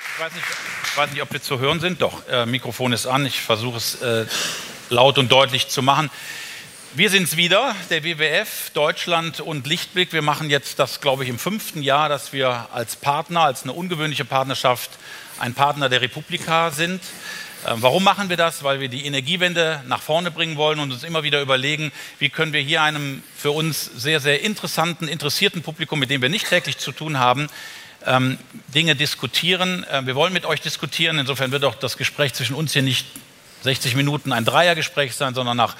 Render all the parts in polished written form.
Ich weiß nicht, ob wir zu hören sind. Doch, Mikrofon ist an. Ich versuche es laut und deutlich zu machen. Wir sind es wieder, der WWF, Deutschland und Lichtblick. Wir machen jetzt das, glaube ich, im 5. Jahr, dass wir als Partner, als eine ungewöhnliche Partnerschaft, ein Partner der Republika sind. Warum machen wir das? Weil wir die Energiewende nach vorne bringen wollen und uns immer wieder überlegen, wie können wir hier einem für uns sehr, sehr interessanten, interessierten Publikum, mit dem wir nicht täglich zu tun haben, Dinge diskutieren. Wir wollen mit euch diskutieren. Insofern wird auch das Gespräch zwischen uns hier nicht 60 Minuten ein Dreiergespräch sein, sondern nach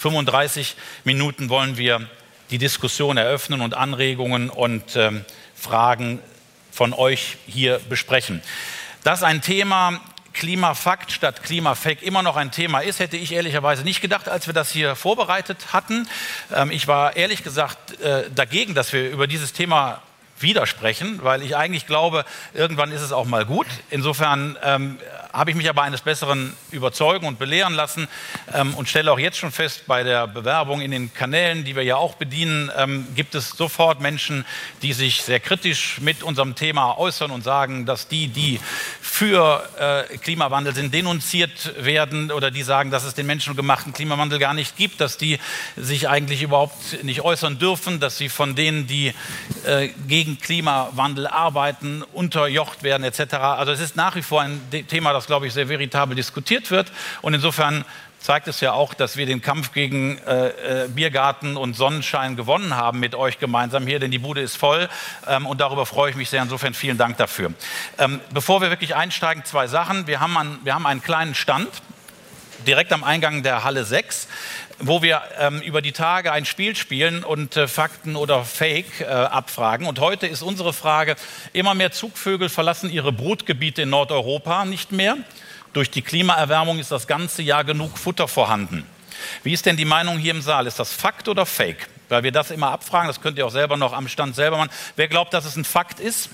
35 Minuten wollen wir die Diskussion eröffnen und Anregungen und Fragen von euch hier besprechen. Dass ein Thema Klimafakt statt Klimafake immer noch ein Thema ist, hätte ich ehrlicherweise nicht gedacht, als wir das hier vorbereitet hatten. Ich war ehrlich gesagt dagegen, dass wir über dieses Thema widersprechen, weil ich eigentlich glaube, irgendwann ist es auch mal gut. Insofern habe ich mich aber eines Besseren überzeugen und belehren lassen und stelle auch jetzt schon fest, bei der Bewerbung in den Kanälen, die wir ja auch bedienen, gibt es sofort Menschen, die sich sehr kritisch mit unserem Thema äußern und sagen, dass die für Klimawandel sind, denunziert werden oder die sagen, dass es den menschengemachten Klimawandel gar nicht gibt, dass die sich eigentlich überhaupt nicht äußern dürfen, dass sie von denen, die gegen Klimawandel arbeiten, unterjocht werden etc. Also es ist nach wie vor ein Thema, das, glaube ich, sehr veritabel diskutiert wird. Und insofern zeigt es ja auch, dass wir den Kampf gegen Biergarten und Sonnenschein gewonnen haben mit euch gemeinsam hier, denn die Bude ist voll und darüber freue ich mich sehr. Insofern vielen Dank dafür. Bevor wir wirklich einsteigen, 2 Sachen. Wir haben einen kleinen Stand direkt am Eingang der Halle 6, wo wir über die Tage ein Spiel spielen und Fakten oder Fake abfragen. Und heute ist unsere Frage: Immer mehr Zugvögel verlassen ihre Brutgebiete in Nordeuropa nicht mehr. Durch die Klimaerwärmung ist das ganze Jahr genug Futter vorhanden. Wie ist denn die Meinung hier im Saal? Ist das Fakt oder Fake? Weil wir das immer abfragen, das könnt ihr auch selber noch am Stand selber machen. Wer glaubt, dass es ein Fakt ist?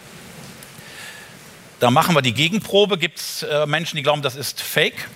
Da machen wir die Gegenprobe. Gibt es Menschen, die glauben, das ist Fake?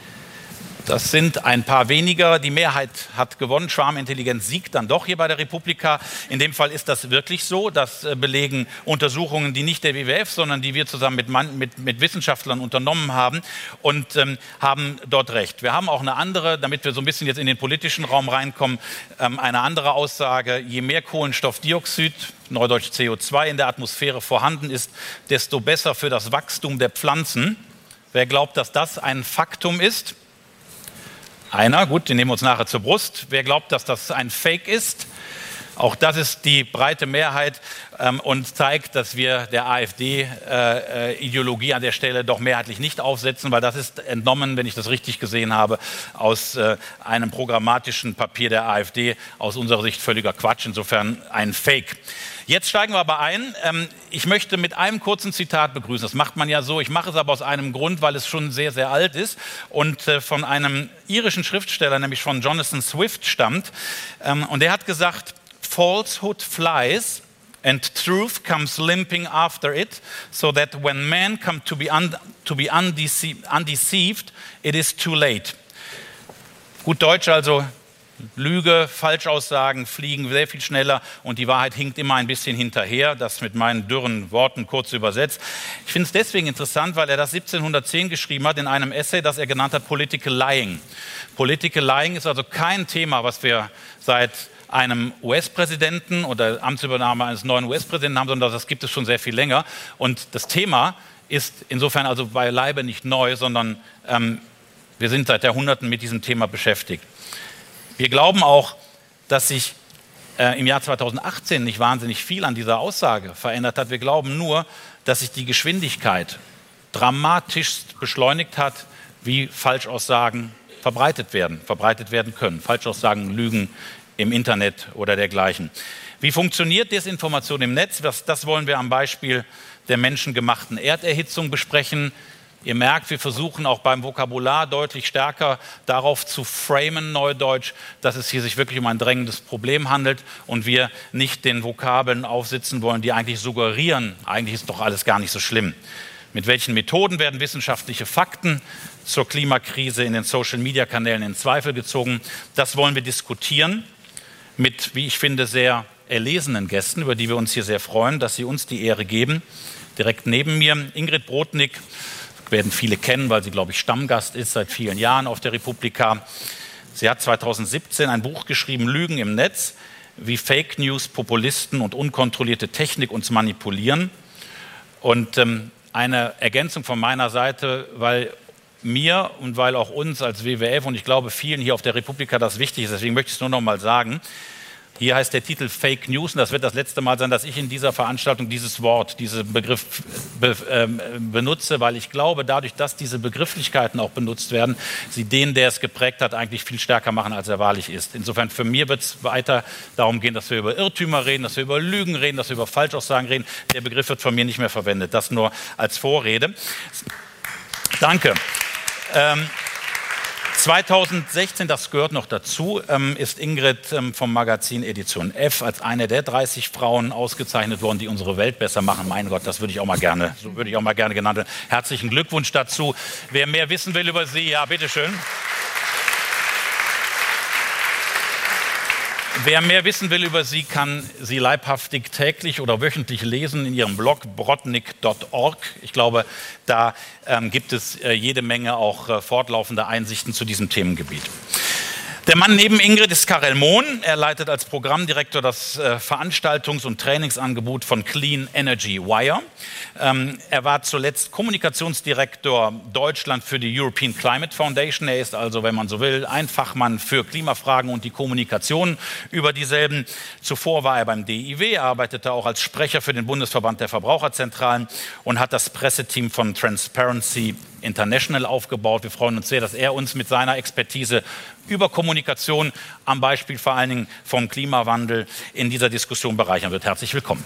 Das sind ein paar weniger. Die Mehrheit hat gewonnen. Schwarmintelligenz siegt dann doch hier bei der Republika. In dem Fall ist das wirklich so. Das belegen Untersuchungen, die nicht der WWF, sondern die wir zusammen mit Wissenschaftlern unternommen haben und haben dort recht. Wir haben auch eine andere, damit wir so ein bisschen jetzt in den politischen Raum reinkommen, eine andere Aussage. Je mehr Kohlenstoffdioxid, neudeutsch CO2, in der Atmosphäre vorhanden ist, desto besser für das Wachstum der Pflanzen. Wer glaubt, dass das ein Faktum ist? Einer, gut, den nehmen wir uns nachher zur Brust. Wer glaubt, dass das ein Fake ist? Auch das ist die breite Mehrheit und zeigt, dass wir der AfD-Ideologie an der Stelle doch mehrheitlich nicht aufsetzen, weil das ist entnommen, wenn ich das richtig gesehen habe, aus einem programmatischen Papier der AfD. Aus unserer Sicht völliger Quatsch, insofern ein Fake. Jetzt steigen wir aber ein. Ich möchte mit einem kurzen Zitat begrüßen. Das macht man ja so. Ich mache es aber aus einem Grund, weil es schon sehr, sehr alt ist und von einem irischen Schriftsteller, nämlich von Jonathan Swift, stammt. Und der hat gesagt: Falsehood flies and truth comes limping after it, so that when men come to be undeceived, it is too late. Gut Deutsch also: Lüge, Falschaussagen fliegen sehr viel schneller und die Wahrheit hinkt immer ein bisschen hinterher. Das mit meinen dürren Worten kurz übersetzt. Ich finde es deswegen interessant, weil er das 1710 geschrieben hat in einem Essay, das er genannt hat Political Lying. Political Lying ist also kein Thema, was wir seit einem US-Präsidenten oder Amtsübernahme eines neuen US-Präsidenten haben, sondern das gibt es schon sehr viel länger. Und das Thema ist insofern also beileibe nicht neu, sondern wir sind seit Jahrhunderten mit diesem Thema beschäftigt. Wir glauben auch, dass sich im Jahr 2018 nicht wahnsinnig viel an dieser Aussage verändert hat. Wir glauben nur, dass sich die Geschwindigkeit dramatischst beschleunigt hat, wie Falschaussagen verbreitet werden können. Falschaussagen, Lügen im Internet oder dergleichen. Wie funktioniert Desinformation im Netz? Das wollen wir am Beispiel der menschengemachten Erderhitzung besprechen. Ihr merkt, wir versuchen auch beim Vokabular deutlich stärker darauf zu framen, neudeutsch, dass es hier sich wirklich um ein drängendes Problem handelt und wir nicht den Vokabeln aufsitzen wollen, die eigentlich suggerieren, eigentlich ist doch alles gar nicht so schlimm. Mit welchen Methoden werden wissenschaftliche Fakten zur Klimakrise in den Social-Media-Kanälen in Zweifel gezogen? Das wollen wir diskutieren mit, wie ich finde, sehr erlesenen Gästen, über die wir uns hier sehr freuen, dass sie uns die Ehre geben. direkt neben mir. Ingrid Brodnik werden viele kennen, weil sie, glaube ich, Stammgast ist seit vielen Jahren auf der Republika. Sie hat 2017 ein Buch geschrieben, Lügen im Netz, wie Fake News, Populisten und unkontrollierte Technik uns manipulieren. Und eine Ergänzung von meiner Seite, weil mir und weil auch uns als WWF und ich glaube vielen hier auf der Republika das wichtig ist, deswegen möchte ich es nur noch mal sagen. Hier heißt der Titel Fake News und das wird das letzte Mal sein, dass ich in dieser Veranstaltung dieses Wort, diesen Begriff benutze, weil ich glaube, dadurch, dass diese Begrifflichkeiten auch benutzt werden, sie den, der es geprägt hat, eigentlich viel stärker machen, als er wahrlich ist. Insofern für mich wird es weiter darum gehen, dass wir über Irrtümer reden, dass wir über Lügen reden, dass wir über Falschaussagen reden. Der Begriff wird von mir nicht mehr verwendet. Das nur als Vorrede. Danke. 2016, das gehört noch dazu, ist Ingrid vom Magazin Edition F als eine der 30 Frauen ausgezeichnet worden, die unsere Welt besser machen. Mein Gott, das würde ich auch mal gerne, so würde ich auch mal gerne genannt werden. Herzlichen Glückwunsch dazu. Wer mehr wissen will über sie, ja, bitteschön. Wer mehr wissen will über sie, kann sie leibhaftig täglich oder wöchentlich lesen in ihrem Blog brodnik.org. Ich glaube, da gibt es jede Menge auch fortlaufende Einsichten zu diesem Themengebiet. Der Mann neben Ingrid ist Karel Mohn. Er leitet als Programmdirektor das Veranstaltungs- und Trainingsangebot von Clean Energy Wire. Er war zuletzt Kommunikationsdirektor Deutschland für die European Climate Foundation. Er ist also, wenn man so will, ein Fachmann für Klimafragen und die Kommunikation über dieselben. Zuvor war er beim DIW, arbeitete auch als Sprecher für den Bundesverband der Verbraucherzentralen und hat das Presseteam von Transparency International aufgebaut. Wir freuen uns sehr, dass er uns mit seiner Expertise über Kommunikation am Beispiel vor allen Dingen vom Klimawandel in dieser Diskussion bereichern wird. Herzlich willkommen.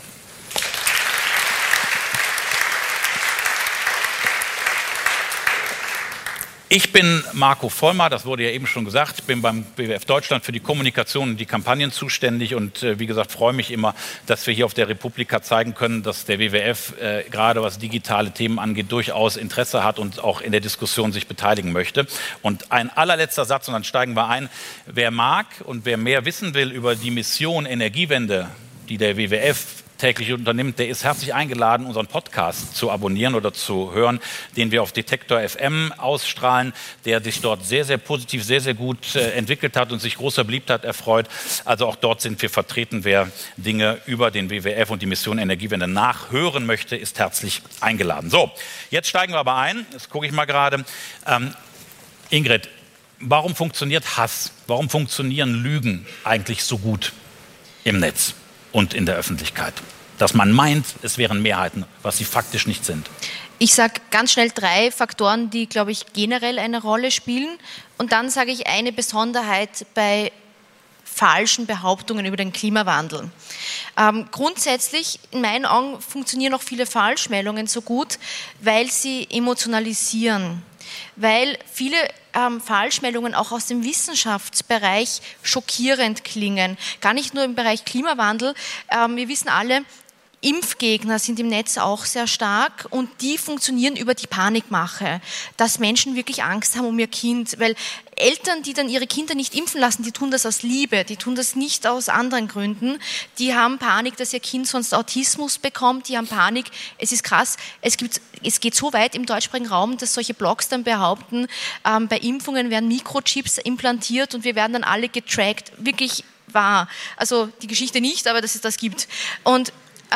Ich bin Marco Vollmer, das wurde ja eben schon gesagt, bin beim WWF Deutschland für die Kommunikation und die Kampagnen zuständig und wie gesagt freue mich immer, dass wir hier auf der Republika zeigen können, dass der WWF gerade was digitale Themen angeht, durchaus Interesse hat und auch in der Diskussion sich beteiligen möchte. Und ein allerletzter Satz und dann steigen wir ein. Wer mag und wer mehr wissen will über die Mission Energiewende, die der WWF täglich unternimmt, der ist herzlich eingeladen, unseren Podcast zu abonnieren oder zu hören, den wir auf Detektor FM ausstrahlen, der sich dort sehr, sehr positiv, sehr, sehr gut entwickelt hat und sich großer Beliebtheit erfreut. Also auch dort sind wir vertreten. Wer Dinge über den WWF und die Mission Energiewende nachhören möchte, ist herzlich eingeladen. So, jetzt steigen wir aber ein. Jetzt gucke ich mal gerade. Ingrid, warum funktioniert Hass? Warum funktionieren Lügen eigentlich so gut im Netz und in der Öffentlichkeit? Dass man meint, es wären Mehrheiten, was sie faktisch nicht sind. Ich sage ganz schnell 3 Faktoren, die, glaube ich, generell eine Rolle spielen. Und dann sage ich eine Besonderheit bei falschen Behauptungen über den Klimawandel. Grundsätzlich, in meinen Augen, funktionieren auch viele Falschmeldungen so gut, weil sie emotionalisieren. Weil viele Falschmeldungen auch aus dem Wissenschaftsbereich schockierend klingen. Gar nicht nur im Bereich Klimawandel. Wir wissen alle, Impfgegner sind im Netz auch sehr stark und die funktionieren über die Panikmache, dass Menschen wirklich Angst haben um ihr Kind, weil Eltern, die dann ihre Kinder nicht impfen lassen, die tun das aus Liebe, die tun das nicht aus anderen Gründen, die haben Panik, dass ihr Kind sonst Autismus bekommt, die haben Panik, es ist krass, es geht so weit im deutschsprachigen Raum, dass solche Blogs dann behaupten, bei Impfungen werden Mikrochips implantiert und wir werden dann alle getrackt, wirklich wahr, also die Geschichte nicht, aber dass es das gibt und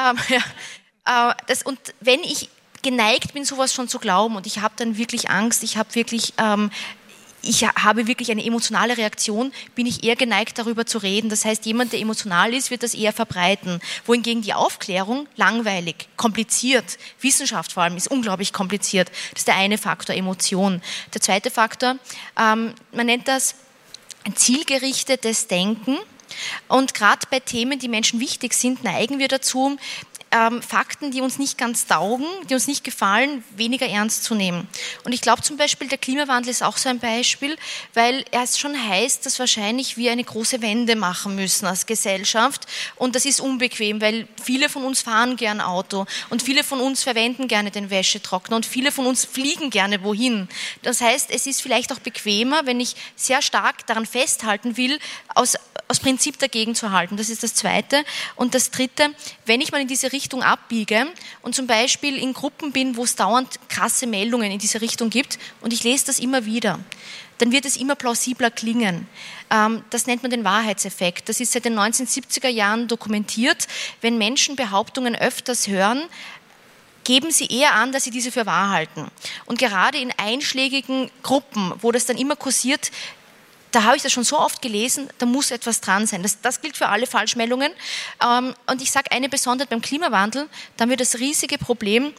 und wenn ich geneigt bin, sowas schon zu glauben und ich habe dann wirklich Angst, ich habe wirklich eine emotionale Reaktion, bin ich eher geneigt, darüber zu reden. Das heißt, jemand, der emotional ist, wird das eher verbreiten. Wohingegen die Aufklärung langweilig, kompliziert, Wissenschaft vor allem ist unglaublich kompliziert. Das ist der eine Faktor, Emotion. Der zweite Faktor, man nennt das ein zielgerichtetes Denken. Und gerade bei Themen, die Menschen wichtig sind, neigen wir dazu, Fakten, die uns nicht ganz taugen, die uns nicht gefallen, weniger ernst zu nehmen. Und ich glaube zum Beispiel, der Klimawandel ist auch so ein Beispiel, weil es schon heißt, dass wahrscheinlich wir eine große Wende machen müssen als Gesellschaft. Und das ist unbequem, weil viele von uns fahren gern Auto und viele von uns verwenden gerne den Wäschetrockner und viele von uns fliegen gerne wohin. Das heißt, es ist vielleicht auch bequemer, wenn ich sehr stark daran festhalten will, aus Prinzip dagegen zu halten. Das ist das Zweite. Und das Dritte, wenn ich mal in diese Richtung Richtung abbiege und zum Beispiel in Gruppen bin, wo es dauernd krasse Meldungen in diese Richtung gibt und ich lese das immer wieder, dann wird es immer plausibler klingen. Das nennt man den Wahrheitseffekt. Das ist seit den 1970er Jahren dokumentiert. Wenn Menschen Behauptungen öfters hören, geben sie eher an, dass sie diese für wahr halten. Und gerade in einschlägigen Gruppen, wo das dann immer kursiert, da habe ich das schon so oft gelesen, da muss etwas dran sein. Das gilt für alle Falschmeldungen. Und ich sage eine Besonderheit beim Klimawandel, da haben wir das riesige Problem,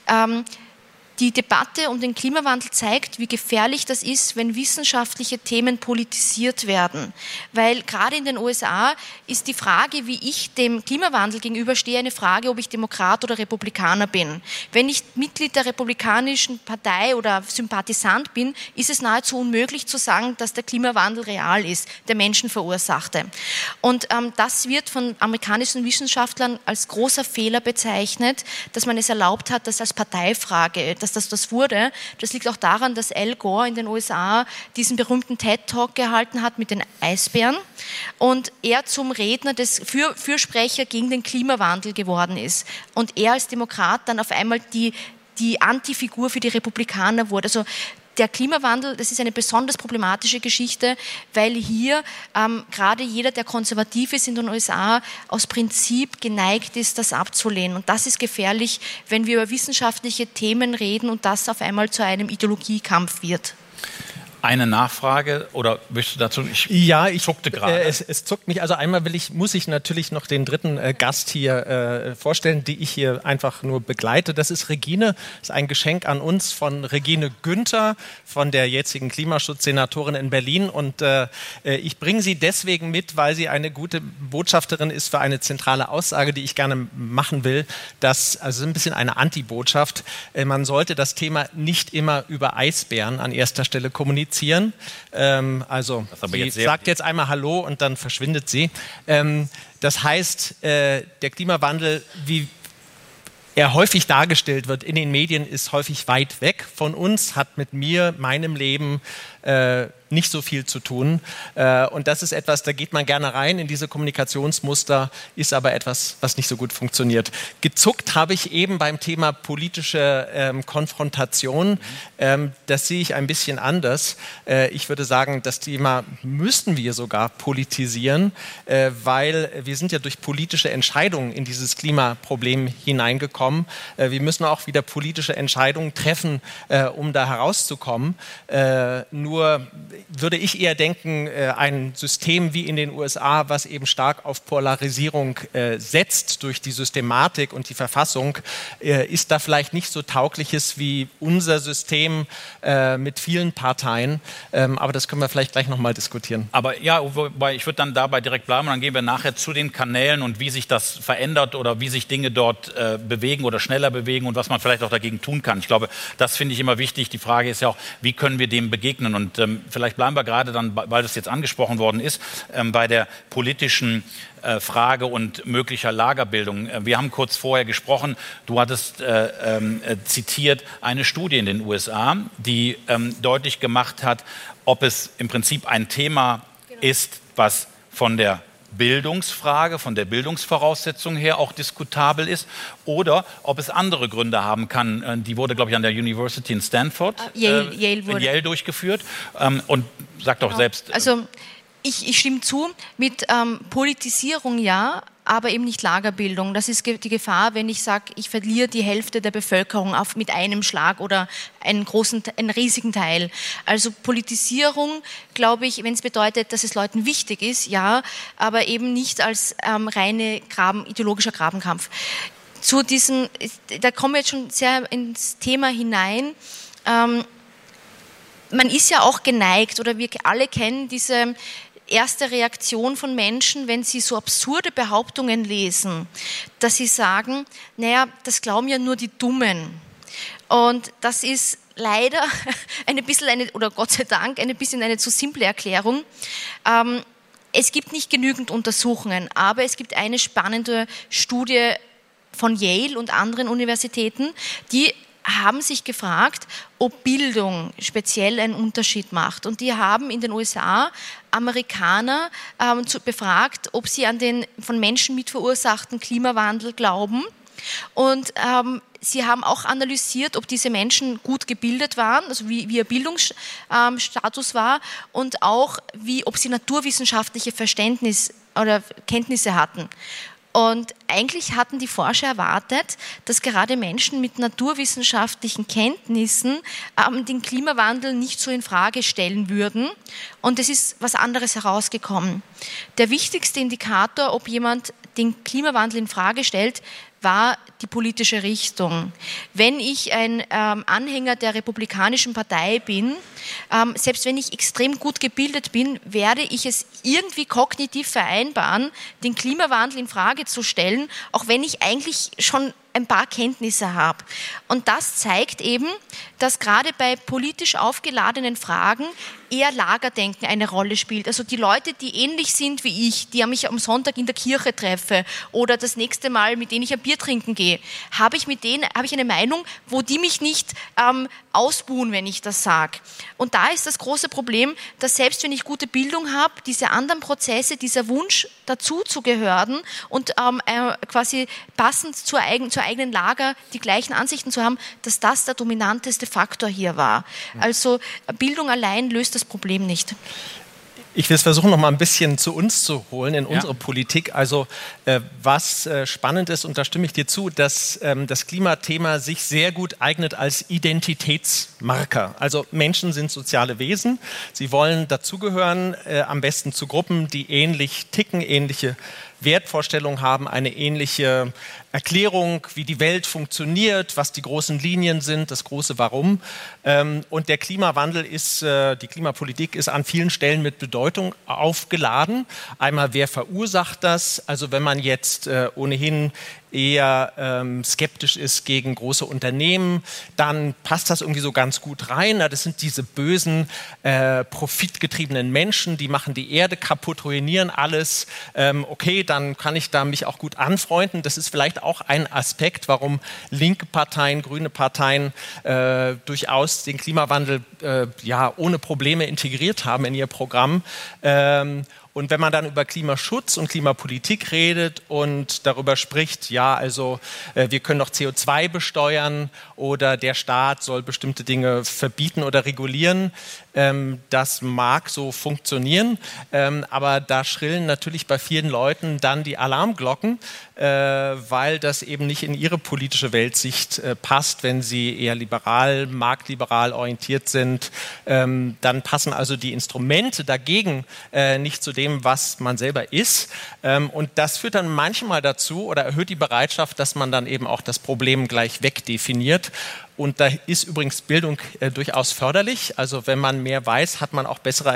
die Debatte um den Klimawandel zeigt, wie gefährlich das ist, wenn wissenschaftliche Themen politisiert werden. Weil gerade in den USA ist die Frage, wie ich dem Klimawandel gegenüberstehe, eine Frage, ob ich Demokrat oder Republikaner bin. Wenn ich Mitglied der Republikanischen Partei oder Sympathisant bin, ist es nahezu unmöglich zu sagen, dass der Klimawandel real ist, der Menschen verursachte. Und das wird von amerikanischen Wissenschaftlern als großer Fehler bezeichnet, dass man es erlaubt hat, das als Parteifrage, dass das wurde. Das liegt auch daran, dass Al Gore in den USA diesen berühmten TED-Talk gehalten hat mit den Eisbären und er zum Redner Fürsprecher gegen den Klimawandel geworden ist. Und er als Demokrat dann auf einmal die Antifigur für die Republikaner wurde. Also der Klimawandel, das ist eine besonders problematische Geschichte, weil hier gerade jeder, der konservativ ist in den USA, aus Prinzip geneigt ist, das abzulehnen. Und das ist gefährlich, wenn wir über wissenschaftliche Themen reden und das auf einmal zu einem Ideologiekampf wird. Eine Nachfrage oder möchtest du dazu? Ich zuckte gerade. Es zuckt mich. Also einmal muss ich natürlich noch den dritten Gast hier vorstellen, die ich hier einfach nur begleite. Das ist Regine. Das ist ein Geschenk an uns von Regine Günther, von der jetzigen Klimaschutzsenatorin in Berlin. Und ich bringe sie deswegen mit, weil sie eine gute Botschafterin ist für eine zentrale Aussage, die ich gerne machen will. Also ein bisschen eine Antibotschaft. Man sollte das Thema nicht immer über Eisbären an erster Stelle kommunizieren. Also sie sagt jetzt einmal Hallo und dann verschwindet sie. Das heißt, der Klimawandel, wie er häufig dargestellt wird in den Medien, ist häufig weit weg von uns, hat mit meinem Leben nicht so viel zu tun. Und das ist etwas, da geht man gerne rein in diese Kommunikationsmuster, ist aber etwas, was nicht so gut funktioniert. Gezuckt habe ich eben beim Thema politische Konfrontation. Das sehe ich ein bisschen anders. Ich würde sagen, das Thema müssen wir sogar politisieren, weil wir sind ja durch politische Entscheidungen in dieses Klimaproblem hineingekommen. Wir müssen auch wieder politische Entscheidungen treffen, um da herauszukommen. Nur würde ich eher denken, ein System wie in den USA, was eben stark auf Polarisierung setzt durch die Systematik und die Verfassung, ist da vielleicht nicht so taugliches wie unser System mit vielen Parteien. Aber das können wir vielleicht gleich nochmal diskutieren. Aber ja, wobei ich würde dann dabei direkt bleiben und dann gehen wir nachher zu den Kanälen und wie sich das verändert oder wie sich Dinge dort bewegen oder schneller bewegen und was man vielleicht auch dagegen tun kann. Ich glaube, das finde ich immer wichtig. Die Frage ist ja auch, wie können wir dem begegnen? Und vielleicht bleiben wir gerade dann, weil das jetzt angesprochen worden ist, bei der politischen Frage und möglicher Lagerbildung. Wir haben kurz vorher gesprochen, du hattest zitiert eine Studie in den USA, die deutlich gemacht hat, ob es im Prinzip ein Thema ist, was von der Bildungsfrage, von der Bildungsvoraussetzung her auch diskutabel ist oder ob es andere Gründe haben kann. Die wurde, glaube ich, an der University in Stanford, Yale durchgeführt. Und sag doch selbst. Also ich stimme zu, mit Politisierung ja, aber eben nicht Lagerbildung. Das ist die Gefahr, wenn ich sage, ich verliere die Hälfte der Bevölkerung mit einem Schlag oder einen riesigen Teil. Also Politisierung, glaube ich, wenn es bedeutet, dass es Leuten wichtig ist, ja, aber eben nicht als reine ideologischer Grabenkampf. Da kommen wir jetzt schon sehr ins Thema hinein. Man ist ja auch geneigt, oder wir alle kennen diese erste Reaktion von Menschen, wenn sie so absurde Behauptungen lesen, dass sie sagen, naja, das glauben ja nur die Dummen. Und das ist leider oder Gott sei Dank, ein bisschen eine zu simple Erklärung. Es gibt nicht genügend Untersuchungen, aber es gibt eine spannende Studie von Yale und anderen Universitäten, die haben sich gefragt, ob Bildung speziell einen Unterschied macht. Und die haben in den USA Amerikaner befragt, ob sie an den von Menschen mitverursachten Klimawandel glauben. Und Sie haben auch analysiert, ob diese Menschen gut gebildet waren, also wie ihr Bildungsstatus war und auch, ob sie naturwissenschaftliche Verständnis oder Kenntnisse hatten. Und eigentlich hatten die Forscher erwartet, dass gerade Menschen mit naturwissenschaftlichen Kenntnissen den Klimawandel nicht so in Frage stellen würden. Und es ist was anderes herausgekommen. Der wichtigste Indikator, ob jemand den Klimawandel in Frage stellt, war die politische Richtung. Wenn ich ein Anhänger der Republikanischen Partei bin, selbst wenn ich extrem gut gebildet bin, werde ich es irgendwie kognitiv vereinbaren, den Klimawandel in Frage zu stellen, auch wenn ich eigentlich schon ein paar Kenntnisse habe. Und das zeigt eben, dass gerade bei politisch aufgeladenen Fragen eher Lagerdenken eine Rolle spielt. Also die Leute, die ähnlich sind wie ich, die mich am Sonntag in der Kirche treffe oder das nächste Mal, mit denen ich ein Bier trinken gehe, habe ich eine Meinung, wo die mich nicht ausbuhen, wenn ich das sage. Und da ist das große Problem, dass selbst wenn ich gute Bildung habe, diese anderen Prozesse, dieser Wunsch dazu zu gehören und quasi passend zur eigenen Lager die gleichen Ansichten zu haben, dass das der dominanteste Faktor hier war. Also Bildung allein löst das Problem nicht. Ich will es versuchen, noch mal ein bisschen zu uns zu holen in unsere Politik. Also was spannend ist, und da stimme ich dir zu, dass das Klimathema sich sehr gut eignet als Identitätsmarker. Also Menschen sind soziale Wesen. Sie wollen dazugehören, am besten zu Gruppen, die ähnlich ticken, ähnliche Wertvorstellungen haben, eine ähnliche Erklärung, wie die Welt funktioniert, was die großen Linien sind, das große Warum. Und der Klimawandel die Klimapolitik ist an vielen Stellen mit Bedeutung aufgeladen. Einmal, wer verursacht das? Also wenn man jetzt ohnehin eher skeptisch ist gegen große Unternehmen, dann passt das irgendwie so ganz gut rein. Das sind diese bösen, profitgetriebenen Menschen, die machen die Erde kaputt, ruinieren alles. Okay, dann kann ich da mich auch gut anfreunden. Das ist vielleicht auch ein Aspekt, warum linke Parteien, grüne Parteien durchaus den Klimawandel ohne Probleme integriert haben in ihr Programm. Und wenn man dann über Klimaschutz und Klimapolitik redet und darüber spricht, wir können doch CO2 besteuern oder der Staat soll bestimmte Dinge verbieten oder regulieren, das mag so funktionieren, aber da schrillen natürlich bei vielen Leuten dann die Alarmglocken, weil das eben nicht in ihre politische Weltsicht passt, wenn sie eher liberal, marktliberal orientiert sind. Dann passen also die Instrumente dagegen nicht zu dem, was man selber ist. Und das führt dann manchmal dazu oder erhöht die Bereitschaft, dass man dann eben auch das Problem gleich wegdefiniert. Und da ist übrigens Bildung durchaus förderlich. Also wenn man mehr weiß, hat man auch bessere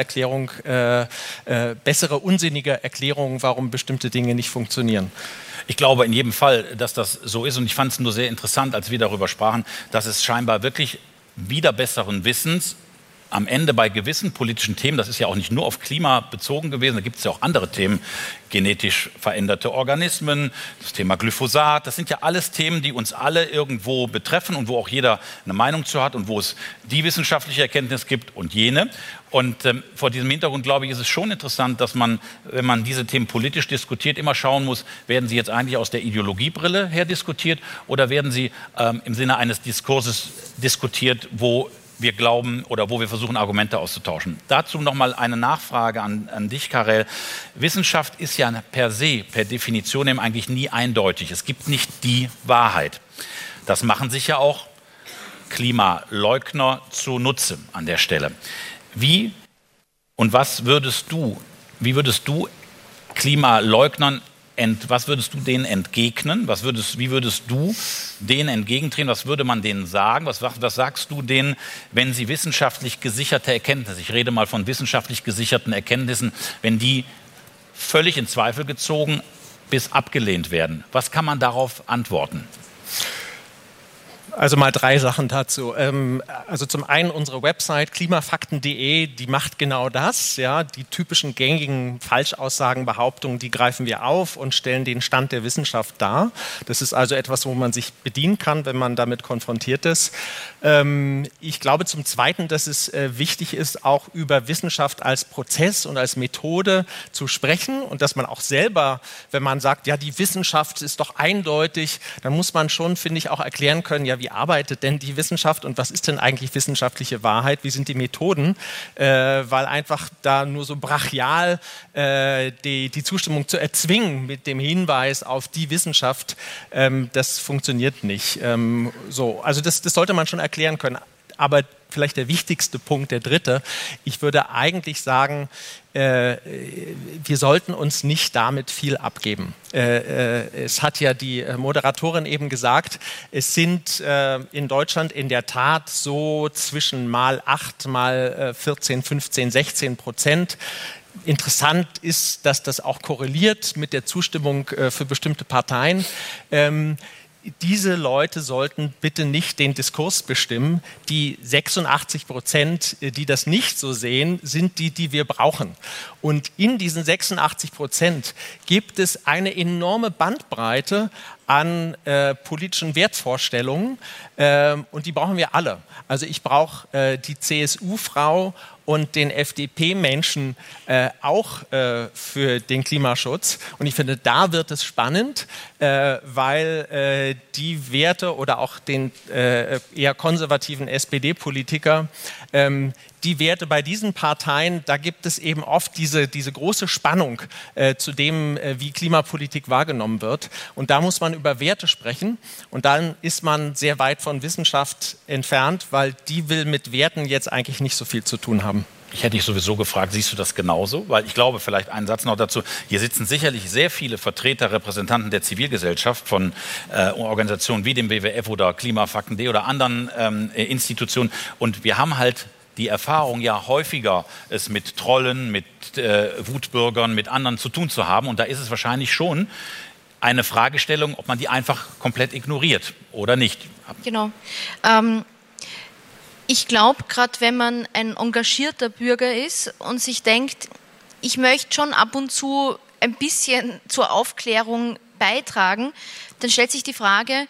unsinnige Erklärungen, warum bestimmte Dinge nicht funktionieren. Ich glaube in jedem Fall, dass das so ist. Und ich fand es nur sehr interessant, als wir darüber sprachen, dass es scheinbar wirklich wieder besseren Wissens am Ende bei gewissen politischen Themen, das ist ja auch nicht nur auf Klima bezogen gewesen, da gibt es ja auch andere Themen, genetisch veränderte Organismen, das Thema Glyphosat, das sind ja alles Themen, die uns alle irgendwo betreffen und wo auch jeder eine Meinung zu hat und wo es die wissenschaftliche Erkenntnis gibt und jene. Und vor diesem Hintergrund, glaube ich, ist es schon interessant, dass man, wenn man diese Themen politisch diskutiert, immer schauen muss, werden sie jetzt eigentlich aus der Ideologiebrille her diskutiert oder werden sie im Sinne eines Diskurses diskutiert, wo wir glauben oder wo wir versuchen, Argumente auszutauschen. Dazu nochmal eine Nachfrage an dich, Karel. Wissenschaft ist ja per se, per Definition eben eigentlich nie eindeutig. Es gibt nicht die Wahrheit. Das machen sich ja auch Klimaleugner zunutze an der Stelle. Wie würdest du Klimaleugnern was würdest du denen entgegnen? Wie würdest du denen entgegentreten? Was würde man denen sagen? Was sagst du denen, wenn sie wissenschaftlich gesicherte Erkenntnisse, ich rede mal von wissenschaftlich gesicherten Erkenntnissen, wenn die völlig in Zweifel gezogen bis abgelehnt werden? Was kann man darauf antworten? Also mal 3 Sachen dazu. Also zum einen unsere Website klimafakten.de, die macht genau das. Ja, die typischen gängigen Falschaussagen, Behauptungen, die greifen wir auf und stellen den Stand der Wissenschaft dar. Das ist also etwas, wo man sich bedienen kann, wenn man damit konfrontiert ist. Ich glaube zum Zweiten, dass es wichtig ist, auch über Wissenschaft als Prozess und als Methode zu sprechen und dass man auch selber, wenn man sagt, ja, die Wissenschaft ist doch eindeutig, dann muss man schon, finde ich, auch erklären können, ja, wie arbeitet denn die Wissenschaft und was ist denn eigentlich wissenschaftliche Wahrheit, wie sind die Methoden, weil einfach da nur so brachial die Zustimmung zu erzwingen mit dem Hinweis auf die Wissenschaft, das funktioniert nicht. Also das sollte man schon erklären können. Aber vielleicht der wichtigste Punkt, der dritte, ich würde eigentlich sagen, wir sollten uns nicht damit viel abgeben. Es hat ja die Moderatorin eben gesagt, es sind in Deutschland in der Tat so zwischen mal 8, mal 14, 15, 16%. Interessant ist, dass das auch korreliert mit der Zustimmung für bestimmte Parteien. Diese Leute sollten bitte nicht den Diskurs bestimmen. Die 86%, die das nicht so sehen, sind die wir brauchen. Und in diesen 86% gibt es eine enorme Bandbreite an politischen Wertvorstellungen und die brauchen wir alle. Also ich brauche die CSU-Frau und den FDP-Menschen auch für den Klimaschutz. Und ich finde, da wird es spannend, weil die Werte oder auch den eher konservativen SPD-Politiker, die Werte bei diesen Parteien, da gibt es eben oft diese große Spannung zu dem, wie Klimapolitik wahrgenommen wird. Und da muss man über Werte sprechen. Und dann ist man sehr weit von Wissenschaft entfernt, weil die will mit Werten jetzt eigentlich nicht so viel zu tun haben. Ich hätte dich sowieso gefragt, siehst du das genauso? Weil ich glaube, vielleicht einen Satz noch dazu. Hier sitzen sicherlich sehr viele Vertreter, Repräsentanten der Zivilgesellschaft von Organisationen wie dem WWF oder Klimafakten.de oder anderen Institutionen. Und wir haben halt die Erfahrung ja häufiger, es mit Trollen, mit Wutbürgern, mit anderen zu tun zu haben. Und da ist es wahrscheinlich schon eine Fragestellung, ob man die einfach komplett ignoriert oder nicht. Genau. Ich glaube, gerade wenn man ein engagierter Bürger ist und sich denkt, ich möchte schon ab und zu ein bisschen zur Aufklärung beitragen, dann stellt sich die Frage,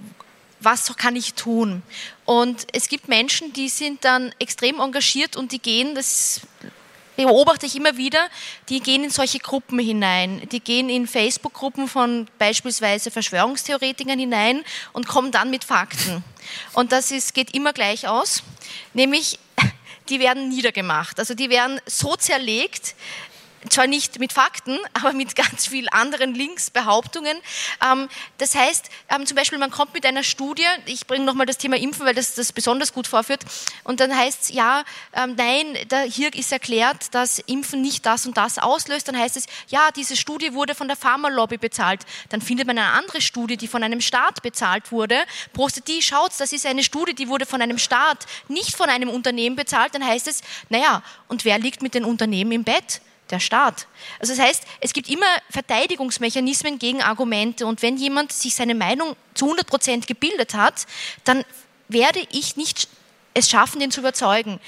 was kann ich tun? Und es gibt Menschen, die sind dann extrem engagiert und die gehen, das beobachte ich immer wieder, die gehen in solche Gruppen hinein. Die gehen in Facebook-Gruppen von beispielsweise Verschwörungstheoretikern hinein und kommen dann mit Fakten. Und das geht immer gleich aus, nämlich die werden niedergemacht. Also die werden so zerlegt, zwar nicht mit Fakten, aber mit ganz vielen anderen Links, Behauptungen. Das heißt, zum Beispiel, man kommt mit einer Studie, ich bringe nochmal das Thema Impfen, weil das besonders gut vorführt, und dann heißt es, ja, nein, hier ist erklärt, dass Impfen nicht das und das auslöst. Dann heißt es, ja, diese Studie wurde von der Pharmalobby bezahlt. Dann findet man eine andere Studie, die von einem Staat bezahlt wurde. Prostet die, schaut, das ist eine Studie, die wurde von einem Staat, nicht von einem Unternehmen bezahlt. Dann heißt es, naja, und wer liegt mit den Unternehmen im Bett? Der Staat. Also das heißt, es gibt immer Verteidigungsmechanismen gegen Argumente und wenn jemand sich seine Meinung zu 100% gebildet hat, dann werde ich nicht es schaffen, den zu überzeugen.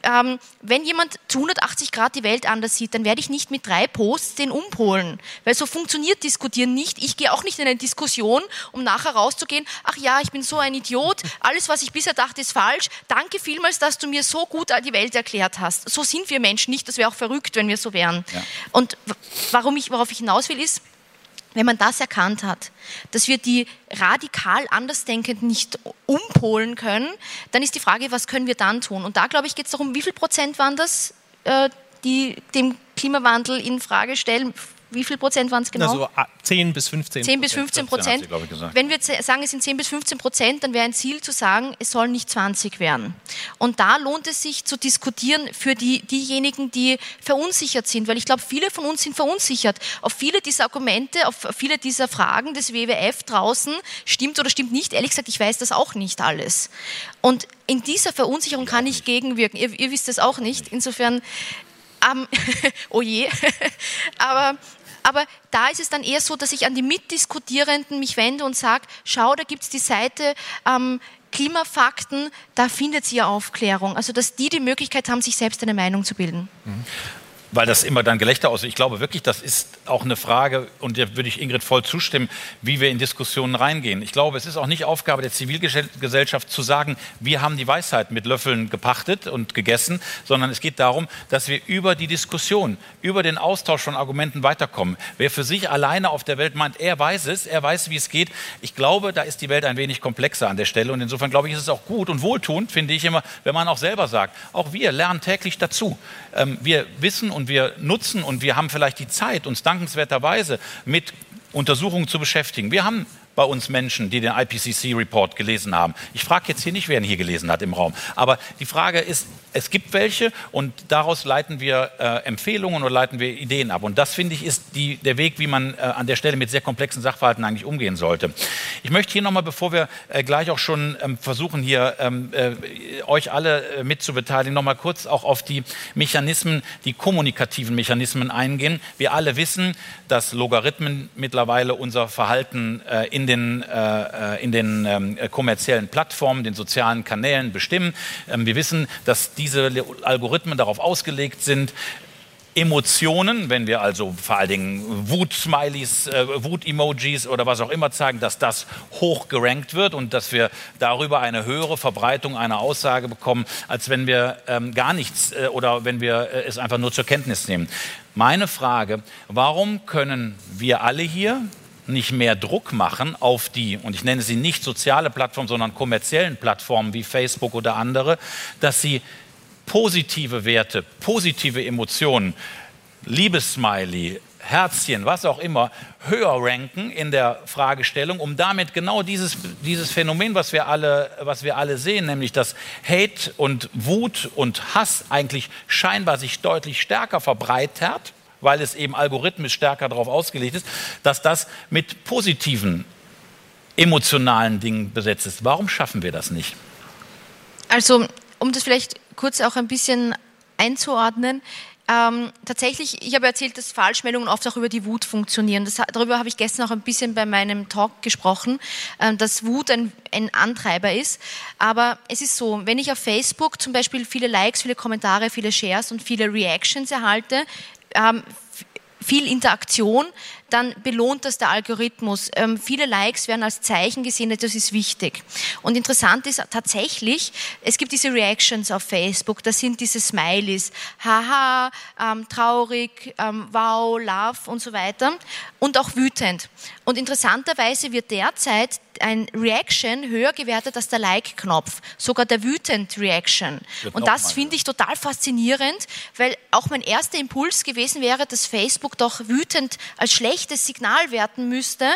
Wenn jemand zu 180 Grad die Welt anders sieht, dann werde ich nicht mit 3 Posts den umpolen, weil so funktioniert Diskutieren nicht. Ich gehe auch nicht in eine Diskussion, um nachher rauszugehen, ach ja, ich bin so ein Idiot, alles, was ich bisher dachte, ist falsch, danke vielmals, dass du mir so gut die Welt erklärt hast. So sind wir Menschen nicht, das wäre auch verrückt, wenn wir so wären. Ja. Und worauf ich hinaus will, ist, wenn man das erkannt hat, dass wir die radikal Andersdenkenden nicht umpolen können, dann ist die Frage, was können wir dann tun? Und da, glaube ich, geht es darum, wie viel Prozent waren das, die dem Klimawandel in Frage stellen? Wie viel Prozent waren es genau? Also 10 bis 15%. 10 bis 15%. Wenn wir sagen, es sind 10 bis 15%, dann wäre ein Ziel zu sagen, es sollen nicht 20 werden. Und da lohnt es sich zu diskutieren für diejenigen, die verunsichert sind, weil ich glaube, viele von uns sind verunsichert. Auf viele dieser Argumente, auf viele dieser Fragen des WWF draußen stimmt oder stimmt nicht. Ehrlich gesagt, ich weiß das auch nicht alles. Und in dieser Verunsicherung kann ich gegenwirken. Ihr wisst das auch nicht. Insofern, oh je, aber da ist es dann eher so, dass ich an die Mitdiskutierenden mich wende und sage, schau, da gibt es die Seite, Klimafakten, da findet sie ja Aufklärung. Also dass die Möglichkeit haben, sich selbst eine Meinung zu bilden. Weil das immer dann Gelächter aussieht. Ich glaube wirklich, das ist auch eine Frage, und da würde ich Ingrid voll zustimmen, wie wir in Diskussionen reingehen. Ich glaube, es ist auch nicht Aufgabe der Zivilgesellschaft zu sagen, wir haben die Weisheit mit Löffeln gepachtet und gegessen, sondern es geht darum, dass wir über die Diskussion, über den Austausch von Argumenten weiterkommen. Wer für sich alleine auf der Welt meint, er weiß es, er weiß, wie es geht. Ich glaube, da ist die Welt ein wenig komplexer an der Stelle, und insofern glaube ich, ist es auch gut und wohltuend, finde ich immer, wenn man auch selber sagt, auch wir lernen täglich dazu. Wir wissen und wir nutzen und wir haben vielleicht die Zeit, uns dankenswerterweise mit Untersuchungen zu beschäftigen. Wir haben bei uns Menschen, die den IPCC-Report gelesen haben. Ich frage jetzt hier nicht, wer ihn hier gelesen hat im Raum. Aber die Frage ist, es gibt welche, und daraus leiten wir Empfehlungen oder leiten wir Ideen ab. Und das, finde ich, ist der Weg, wie man an der Stelle mit sehr komplexen Sachverhalten eigentlich umgehen sollte. Ich möchte hier nochmal, bevor wir gleich auch schon versuchen, hier euch alle mitzubeteiligen, nochmal kurz auch auf die Mechanismen, die kommunikativen Mechanismen eingehen. Wir alle wissen, dass Logarithmen mittlerweile unser Verhalten in den kommerziellen Plattformen, den sozialen Kanälen bestimmen. Wir wissen, dass diese Algorithmen darauf ausgelegt sind, Emotionen, wenn wir also vor allen Dingen Wut-Smileys, Wut-Emojis oder was auch immer zeigen, dass das hoch gerankt wird und dass wir darüber eine höhere Verbreitung einer Aussage bekommen, als wenn wir gar nichts oder wenn wir es einfach nur zur Kenntnis nehmen. Meine Frage, warum können wir alle hier nicht mehr Druck machen auf die, und ich nenne sie nicht soziale Plattformen, sondern kommerziellen Plattformen wie Facebook oder andere, dass sie positive Werte, positive Emotionen, Liebessmiley, Herzchen, was auch immer, höher ranken in der Fragestellung, um damit genau dieses Phänomen, was wir alle sehen, nämlich dass Hate und Wut und Hass eigentlich scheinbar sich deutlich stärker verbreitert, weil es eben algorithmisch stärker darauf ausgelegt ist, dass das mit positiven, emotionalen Dingen besetzt ist. Warum schaffen wir das nicht? Also, um das vielleicht kurz auch ein bisschen einzuordnen, tatsächlich, ich habe erzählt, dass Falschmeldungen oft auch über die Wut funktionieren. Darüber habe ich gestern auch ein bisschen bei meinem Talk gesprochen, dass Wut ein Antreiber ist. Aber es ist so, wenn ich auf Facebook zum Beispiel viele Likes, viele Kommentare, viele Shares und viele Reactions erhalte, viel Interaktion, dann belohnt das der Algorithmus. Viele Likes werden als Zeichen gesehen, das ist wichtig. Und interessant ist tatsächlich, es gibt diese Reactions auf Facebook, das sind diese Smileys, haha, traurig, wow, love und so weiter und auch wütend. Und interessanterweise wird derzeit ein Reaction höher gewertet als der Like-Knopf, sogar der Wütend-Reaction. Und das finde ich total faszinierend, weil auch mein erster Impuls gewesen wäre, dass Facebook doch wütend als schlechtes Signal werten müsste.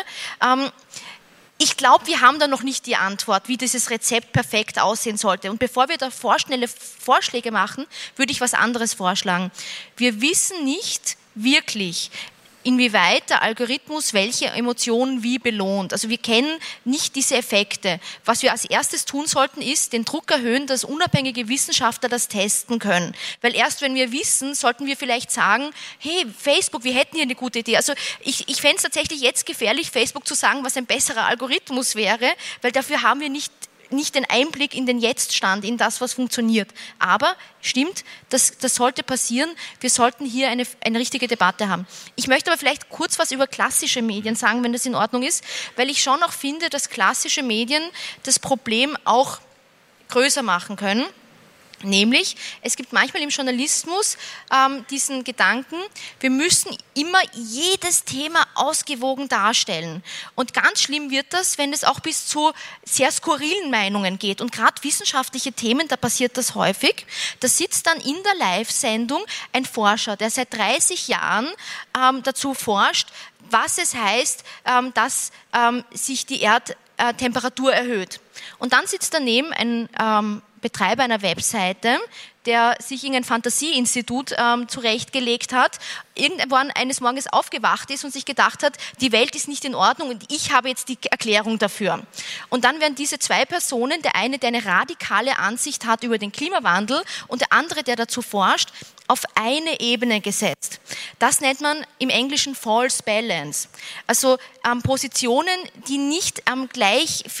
Ich glaube, wir haben da noch nicht die Antwort, wie dieses Rezept perfekt aussehen sollte. Und bevor wir da schnelle Vorschläge machen, würde ich was anderes vorschlagen. Wir wissen nicht wirklich, inwieweit der Algorithmus welche Emotionen wie belohnt. Also wir kennen nicht diese Effekte. Was wir als erstes tun sollten, ist den Druck erhöhen, dass unabhängige Wissenschaftler das testen können. Weil erst wenn wir wissen, sollten wir vielleicht sagen, hey Facebook, wir hätten hier eine gute Idee. Also ich fände es tatsächlich jetzt gefährlich, Facebook zu sagen, was ein besserer Algorithmus wäre, weil dafür haben wir nicht den Einblick in den Jetztstand, in das, was funktioniert. Aber stimmt, das sollte passieren. Wir sollten hier eine richtige Debatte haben. Ich möchte aber vielleicht kurz was über klassische Medien sagen, wenn das in Ordnung ist, weil ich schon auch finde, dass klassische Medien das Problem auch größer machen können. Nämlich, es gibt manchmal im Journalismus diesen Gedanken, wir müssen immer jedes Thema ausgewogen darstellen. Und ganz schlimm wird das, wenn es auch bis zu sehr skurrilen Meinungen geht. Und gerade wissenschaftliche Themen, da passiert das häufig. Da sitzt dann in der Live-Sendung ein Forscher, der seit 30 Jahren dazu forscht, was es heißt, dass sich die Erdtemperatur erhöht. Und dann sitzt daneben ein Betreiber einer Webseite, der sich in ein Fantasieinstitut zurechtgelegt hat, irgendwann eines Morgens aufgewacht ist und sich gedacht hat, die Welt ist nicht in Ordnung und ich habe jetzt die Erklärung dafür. Und dann werden diese zwei Personen, der eine, der eine radikale Ansicht hat über den Klimawandel und der andere, der dazu forscht, auf eine Ebene gesetzt. Das nennt man im Englischen False Balance. Also Positionen, die nicht gleich viel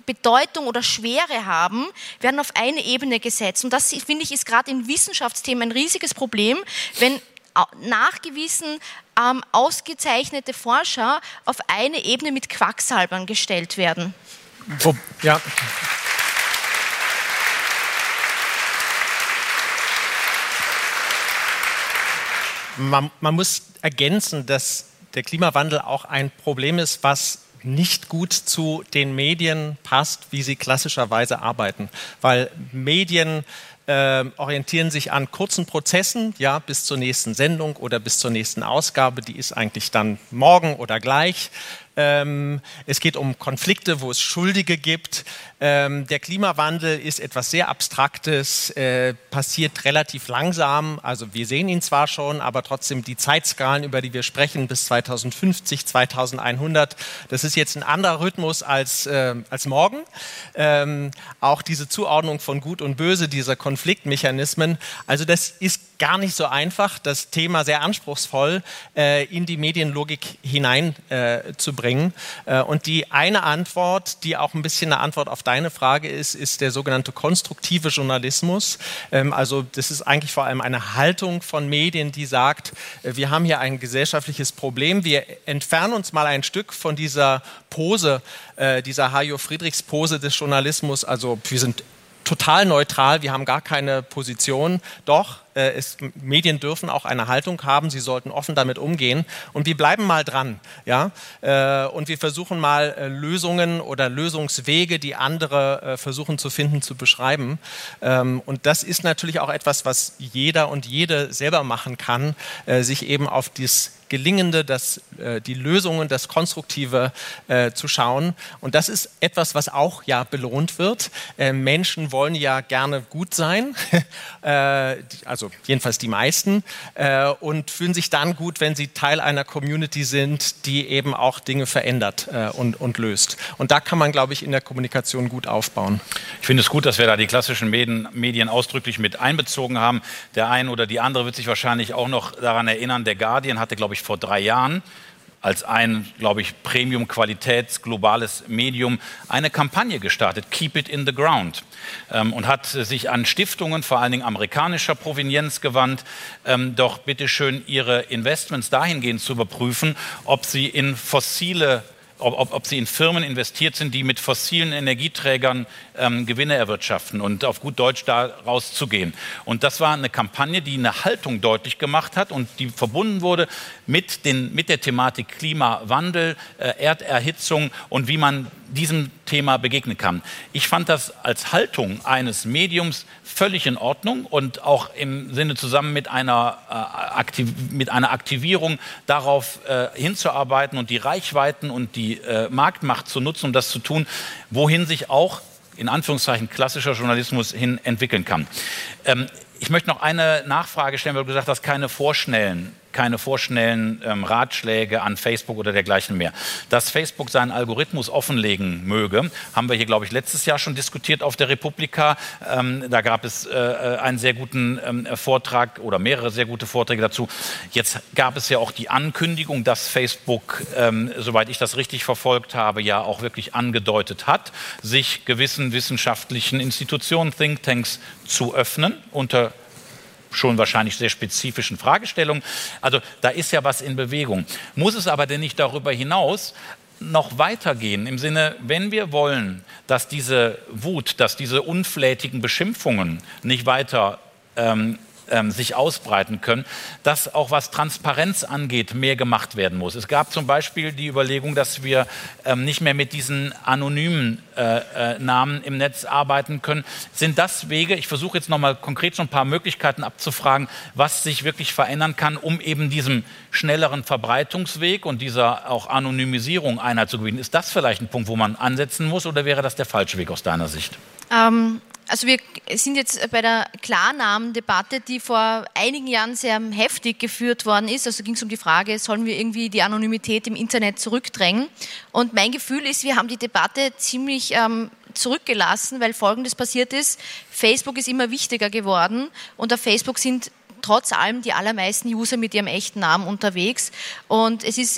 Bedeutung oder Schwere haben, werden auf eine Ebene gesetzt. Und das, finde ich, ist gerade in Wissenschaftsthemen ein riesiges Problem, wenn nachgewiesen ausgezeichnete Forscher auf eine Ebene mit Quacksalbern gestellt werden. Ja. Man muss ergänzen, dass der Klimawandel auch ein Problem ist, was nicht gut zu den Medien passt, wie sie klassischerweise arbeiten. Weil Medien orientieren sich an kurzen Prozessen, ja, bis zur nächsten Sendung oder bis zur nächsten Ausgabe. Die ist eigentlich dann morgen oder gleich. Es geht um Konflikte, wo es Schuldige gibt. Der Klimawandel ist etwas sehr Abstraktes, passiert relativ langsam. Also wir sehen ihn zwar schon, aber trotzdem die Zeitskalen, über die wir sprechen, bis 2050, 2100, das ist jetzt ein anderer Rhythmus als morgen. Auch diese Zuordnung von Gut und Böse, dieser Konfliktmechanismen, also das ist gar nicht so einfach, das Thema sehr anspruchsvoll in die Medienlogik hineinzubringen. Und die eine Antwort, die auch ein bisschen eine Antwort auf deine Frage ist der sogenannte konstruktive Journalismus. Also das ist eigentlich vor allem eine Haltung von Medien, die sagt, wir haben hier ein gesellschaftliches Problem, wir entfernen uns mal ein Stück von dieser Pose, dieser Hajo Friedrichs Pose des Journalismus, also wir sind total neutral, wir haben gar keine Position, doch Medien dürfen auch eine Haltung haben, sie sollten offen damit umgehen und wir bleiben mal dran, ja, und wir versuchen mal Lösungen oder Lösungswege, die andere versuchen zu finden, zu beschreiben, und das ist natürlich auch etwas, was jeder und jede selber machen kann, sich eben auf das Gelingende, die Lösungen, das Konstruktive zu schauen. Und das ist etwas, was auch ja belohnt wird. Menschen wollen ja gerne gut sein, also jedenfalls die meisten, und fühlen sich dann gut, wenn sie Teil einer Community sind, die eben auch Dinge verändert und löst. Und da kann man, glaube ich, in der Kommunikation gut aufbauen. Ich finde es gut, dass wir da die klassischen Medien ausdrücklich mit einbezogen haben. Der eine oder die andere wird sich wahrscheinlich auch noch daran erinnern, der Guardian hatte, glaube ich, vor 3 Jahren als ein, glaube ich, Premium-Qualitäts-globales Medium eine Kampagne gestartet, Keep it in the ground, und hat sich an Stiftungen, vor allen Dingen amerikanischer Provenienz gewandt, doch bitteschön ihre Investments dahingehend zu überprüfen, ob sie in Firmen investiert sind, die mit fossilen Energieträgern Gewinne erwirtschaften und auf gut Deutsch da rauszugehen. Und das war eine Kampagne, die eine Haltung deutlich gemacht hat und die verbunden wurde mit der Thematik Klimawandel, Erderhitzung und wie man diesem Thema begegnen kann. Ich fand das als Haltung eines Mediums völlig in Ordnung und auch im Sinne zusammen mit einer Aktivierung darauf hinzuarbeiten und die Reichweiten und die Marktmacht zu nutzen, um das zu tun, wohin sich auch in Anführungszeichen klassischer Journalismus hin entwickeln kann. Ich möchte noch eine Nachfrage stellen, weil du gesagt hast, keine vorschnellen Ratschläge an Facebook oder dergleichen mehr. Dass Facebook seinen Algorithmus offenlegen möge, haben wir hier, glaube ich, letztes Jahr schon diskutiert auf der Republika. Da gab es einen sehr guten Vortrag oder mehrere sehr gute Vorträge dazu. Jetzt gab es ja auch die Ankündigung, dass Facebook, soweit ich das richtig verfolgt habe, ja auch wirklich angedeutet hat, sich gewissen wissenschaftlichen Institutionen, Thinktanks zu öffnen unter schon wahrscheinlich sehr spezifischen Fragestellungen. Also da ist ja was in Bewegung. Muss es aber denn nicht darüber hinaus noch weitergehen im Sinne, wenn wir wollen, dass diese Wut, dass diese unflätigen Beschimpfungen nicht weiter sich ausbreiten können, dass auch was Transparenz angeht, mehr gemacht werden muss. Es gab zum Beispiel die Überlegung, dass wir nicht mehr mit diesen anonymen Namen im Netz arbeiten können. Sind das Wege, ich versuche jetzt nochmal konkret schon ein paar Möglichkeiten abzufragen, was sich wirklich verändern kann, um eben diesem schnelleren Verbreitungsweg und dieser auch Anonymisierung Einhalt zu gewinnen. Ist das vielleicht ein Punkt, wo man ansetzen muss, oder wäre das der falsche Weg aus deiner Sicht? Also wir sind jetzt bei der Klarnamen-Debatte, die vor einigen Jahren sehr heftig geführt worden ist. Also ging es um die Frage, sollen wir irgendwie die Anonymität im Internet zurückdrängen? Und mein Gefühl ist, wir haben die Debatte ziemlich zurückgelassen, weil Folgendes passiert ist. Facebook ist immer wichtiger geworden und auf Facebook sind trotz allem die allermeisten User mit ihrem echten Namen unterwegs. Und es ist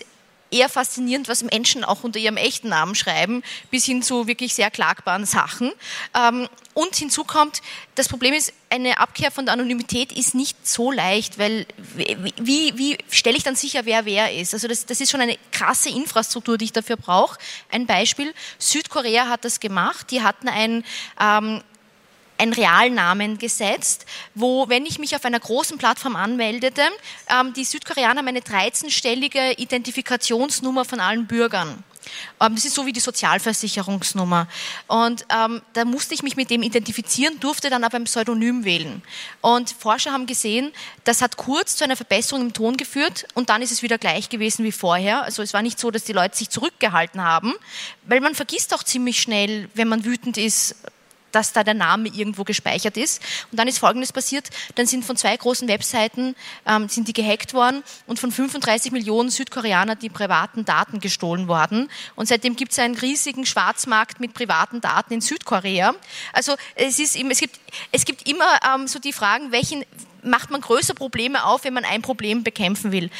eher faszinierend, was Menschen auch unter ihrem echten Namen schreiben, bis hin zu wirklich sehr klagbaren Sachen. Und hinzu kommt, das Problem ist, eine Abkehr von der Anonymität ist nicht so leicht, weil wie stelle ich dann sicher, wer ist? Also das ist schon eine krasse Infrastruktur, die ich dafür brauche. Ein Beispiel, Südkorea hat das gemacht, die hatten einen Realnamen gesetzt, wo, wenn ich mich auf einer großen Plattform anmeldete, die Südkoreaner haben eine 13-stellige Identifikationsnummer von allen Bürgern. Das ist so wie die Sozialversicherungsnummer. Und da musste ich mich mit dem identifizieren, durfte dann aber ein Pseudonym wählen. Und Forscher haben gesehen, das hat kurz zu einer Verbesserung im Ton geführt und dann ist es wieder gleich gewesen wie vorher. Also es war nicht so, dass die Leute sich zurückgehalten haben, weil man vergisst auch ziemlich schnell, wenn man wütend ist, dass da der Name irgendwo gespeichert ist. Und dann ist Folgendes passiert, dann sind von 2 großen Webseiten sind die gehackt worden und von 35 Millionen Südkoreaner die privaten Daten gestohlen worden. Und seitdem gibt es einen riesigen Schwarzmarkt mit privaten Daten in Südkorea. Also es gibt immer so die Fragen, welchen macht man größere Probleme auf, wenn man ein Problem bekämpfen will.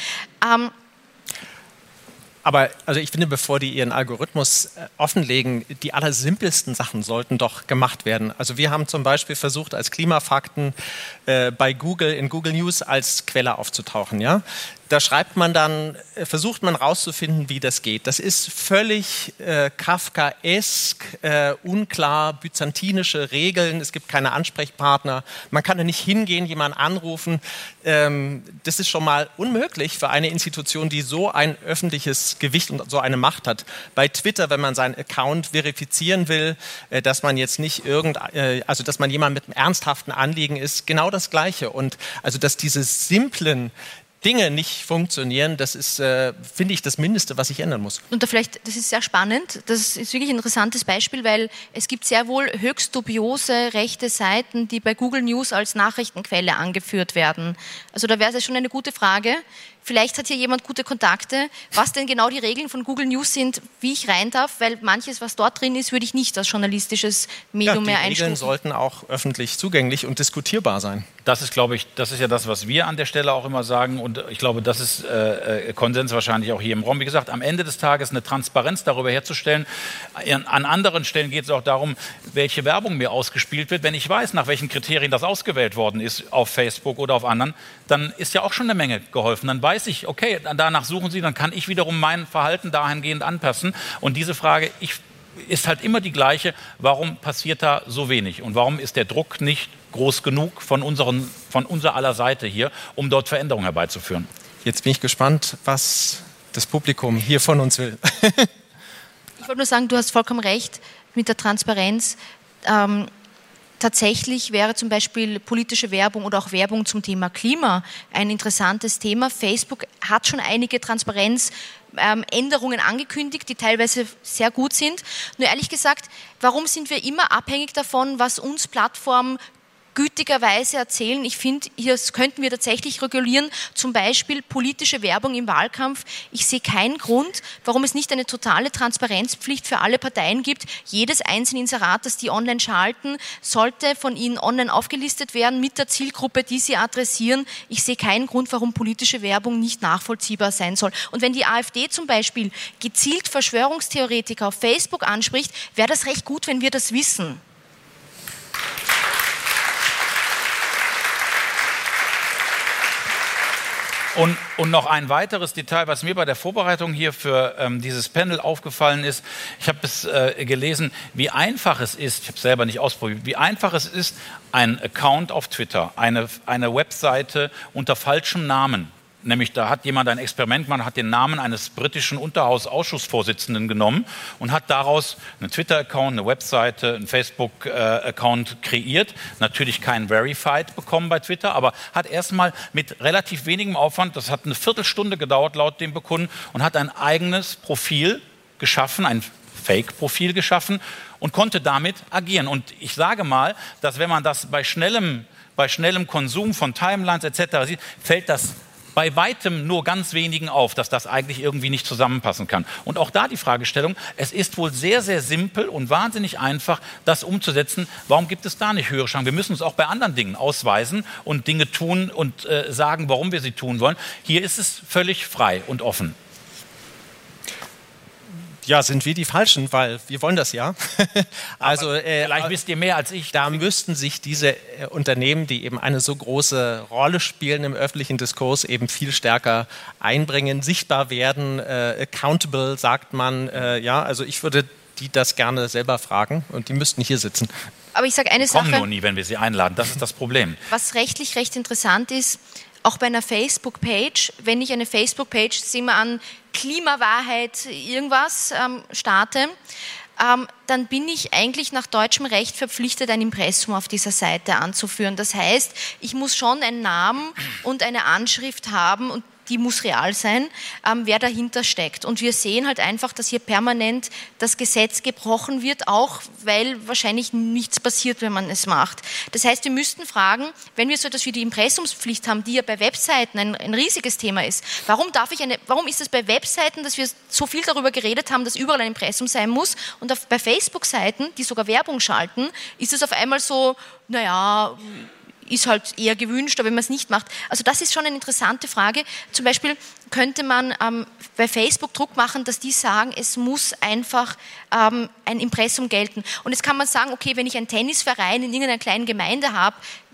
Aber also ich finde, bevor die ihren Algorithmus offenlegen, die allersimpelsten Sachen sollten doch gemacht werden. Also wir haben zum Beispiel versucht, als Klimafakten bei Google, in Google News als Quelle aufzutauchen. Ja? Da schreibt man dann, versucht man rauszufinden, wie das geht. Das ist völlig kafkaesk, unklar, byzantinische Regeln. Es gibt keine Ansprechpartner. Man kann da nicht hingehen, jemanden anrufen. Das ist schon mal unmöglich für eine Institution, die so ein öffentliches Gewicht und so eine Macht hat. Bei Twitter, wenn man seinen Account verifizieren will, dass man jetzt nicht also dass man jemand mit einem ernsthaften Anliegen ist, genau das Gleiche. Und also dass diese simplen Dinge nicht funktionieren, das ist, finde ich, das Mindeste, was sich ändern muss. Und das ist sehr spannend, das ist wirklich ein interessantes Beispiel, weil es gibt sehr wohl höchst dubiose rechte Seiten, die bei Google News als Nachrichtenquelle angeführt werden. Also da wäre es schon eine gute Frage. Vielleicht hat hier jemand gute Kontakte, was denn genau die Regeln von Google News sind, wie ich rein darf, weil manches, was dort drin ist, würde ich nicht als journalistisches Medium mehr einstufen. Die Regeln sollten auch öffentlich zugänglich und diskutierbar sein. Das ist, glaube ich, das ist ja das, was wir an der Stelle auch immer sagen und ich glaube, das ist Konsens wahrscheinlich auch hier im Raum. Wie gesagt, am Ende des Tages eine Transparenz darüber herzustellen. An anderen Stellen geht es auch darum, welche Werbung mir ausgespielt wird. Wenn ich weiß, nach welchen Kriterien das ausgewählt worden ist, auf Facebook oder auf anderen, dann ist ja auch schon eine Menge geholfen. Dann weiß ich, okay, danach suchen Sie, dann kann ich wiederum mein Verhalten dahingehend anpassen. Und diese Frage ist halt immer die gleiche, warum passiert da so wenig? Und warum ist der Druck nicht groß genug von unser aller Seite hier, um dort Veränderungen herbeizuführen? Jetzt bin ich gespannt, was das Publikum hier von uns will. Ich wollte nur sagen, du hast vollkommen recht mit der Transparenz. Tatsächlich wäre zum Beispiel politische Werbung oder auch Werbung zum Thema Klima ein interessantes Thema. Facebook hat schon einige Transparenzänderungen angekündigt, die teilweise sehr gut sind. Nur ehrlich gesagt, warum sind wir immer abhängig davon, was uns Plattformen gütigerweise erzählen? Ich finde, hier könnten wir tatsächlich regulieren, zum Beispiel politische Werbung im Wahlkampf. Ich sehe keinen Grund, warum es nicht eine totale Transparenzpflicht für alle Parteien gibt. Jedes einzelne Inserat, das die online schalten, sollte von ihnen online aufgelistet werden mit der Zielgruppe, die sie adressieren. Ich sehe keinen Grund, warum politische Werbung nicht nachvollziehbar sein soll. Und wenn die AfD zum Beispiel gezielt Verschwörungstheoretiker auf Facebook anspricht, wäre das recht gut, wenn wir das wissen. Und noch ein weiteres Detail, was mir bei der Vorbereitung hier für dieses Panel aufgefallen ist. Ich habe es gelesen, wie einfach es ist, ich habe es selber nicht ausprobiert, wie einfach es ist, einen Account auf Twitter, eine Webseite unter falschem Namen, nämlich da hat jemand ein Experiment gemacht, hat den Namen eines britischen Unterhausausschussvorsitzenden genommen und hat daraus einen Twitter-Account, eine Webseite, einen Facebook-Account kreiert. Natürlich keinen Verified bekommen bei Twitter, aber hat erstmal mit relativ wenigem Aufwand, das hat eine Viertelstunde gedauert laut dem Bekunden, und hat ein eigenes Profil geschaffen, ein Fake-Profil geschaffen und konnte damit agieren. Und ich sage mal, dass wenn man das bei schnellem Konsum von Timelines etc. sieht, fällt das bei weitem nur ganz wenigen auf, dass das eigentlich irgendwie nicht zusammenpassen kann. Und auch da die Fragestellung, es ist wohl sehr, sehr simpel und wahnsinnig einfach, das umzusetzen. Warum gibt es da nicht höhere Chancen? Wir müssen uns auch bei anderen Dingen ausweisen und Dinge tun und sagen, warum wir sie tun wollen. Hier ist es völlig frei und offen. Ja, sind wir die Falschen, weil wir wollen das ja. Also vielleicht wisst ihr mehr als ich. Da müssten sich diese Unternehmen, die eben eine so große Rolle spielen im öffentlichen Diskurs, eben viel stärker einbringen, sichtbar werden, accountable, sagt man. Ja, also ich würde die das gerne selber fragen und die müssten hier sitzen. Aber ich sage eine Sache. Kommen nur nie, wenn wir sie einladen. Das ist das Problem. Was rechtlich recht interessant ist, auch bei einer Facebook-Page, wenn ich eine Facebook-Page, sehen wir an, Klimawahrheit irgendwas starte, dann bin ich eigentlich nach deutschem Recht verpflichtet, ein Impressum auf dieser Seite anzuführen. Das heißt, ich muss schon einen Namen und eine Anschrift haben und die muss real sein, wer dahinter steckt. Und wir sehen halt einfach, dass hier permanent das Gesetz gebrochen wird, auch weil wahrscheinlich nichts passiert, wenn man es macht. Das heißt, wir müssten fragen, wenn wir so etwas wie die Impressumspflicht haben, die ja bei Webseiten ein riesiges Thema ist, warum ist es bei Webseiten, dass wir so viel darüber geredet haben, dass überall ein Impressum sein muss, und bei Facebook-Seiten, die sogar Werbung schalten, ist es auf einmal so, naja, ist halt eher gewünscht, aber wenn man es nicht macht. Also das ist schon eine interessante Frage. Zum Beispiel könnte man bei Facebook Druck machen, dass die sagen, es muss einfach ein Impressum gelten. Und jetzt kann man sagen, okay, wenn ich einen Tennisverein in irgendeiner kleinen Gemeinde habe,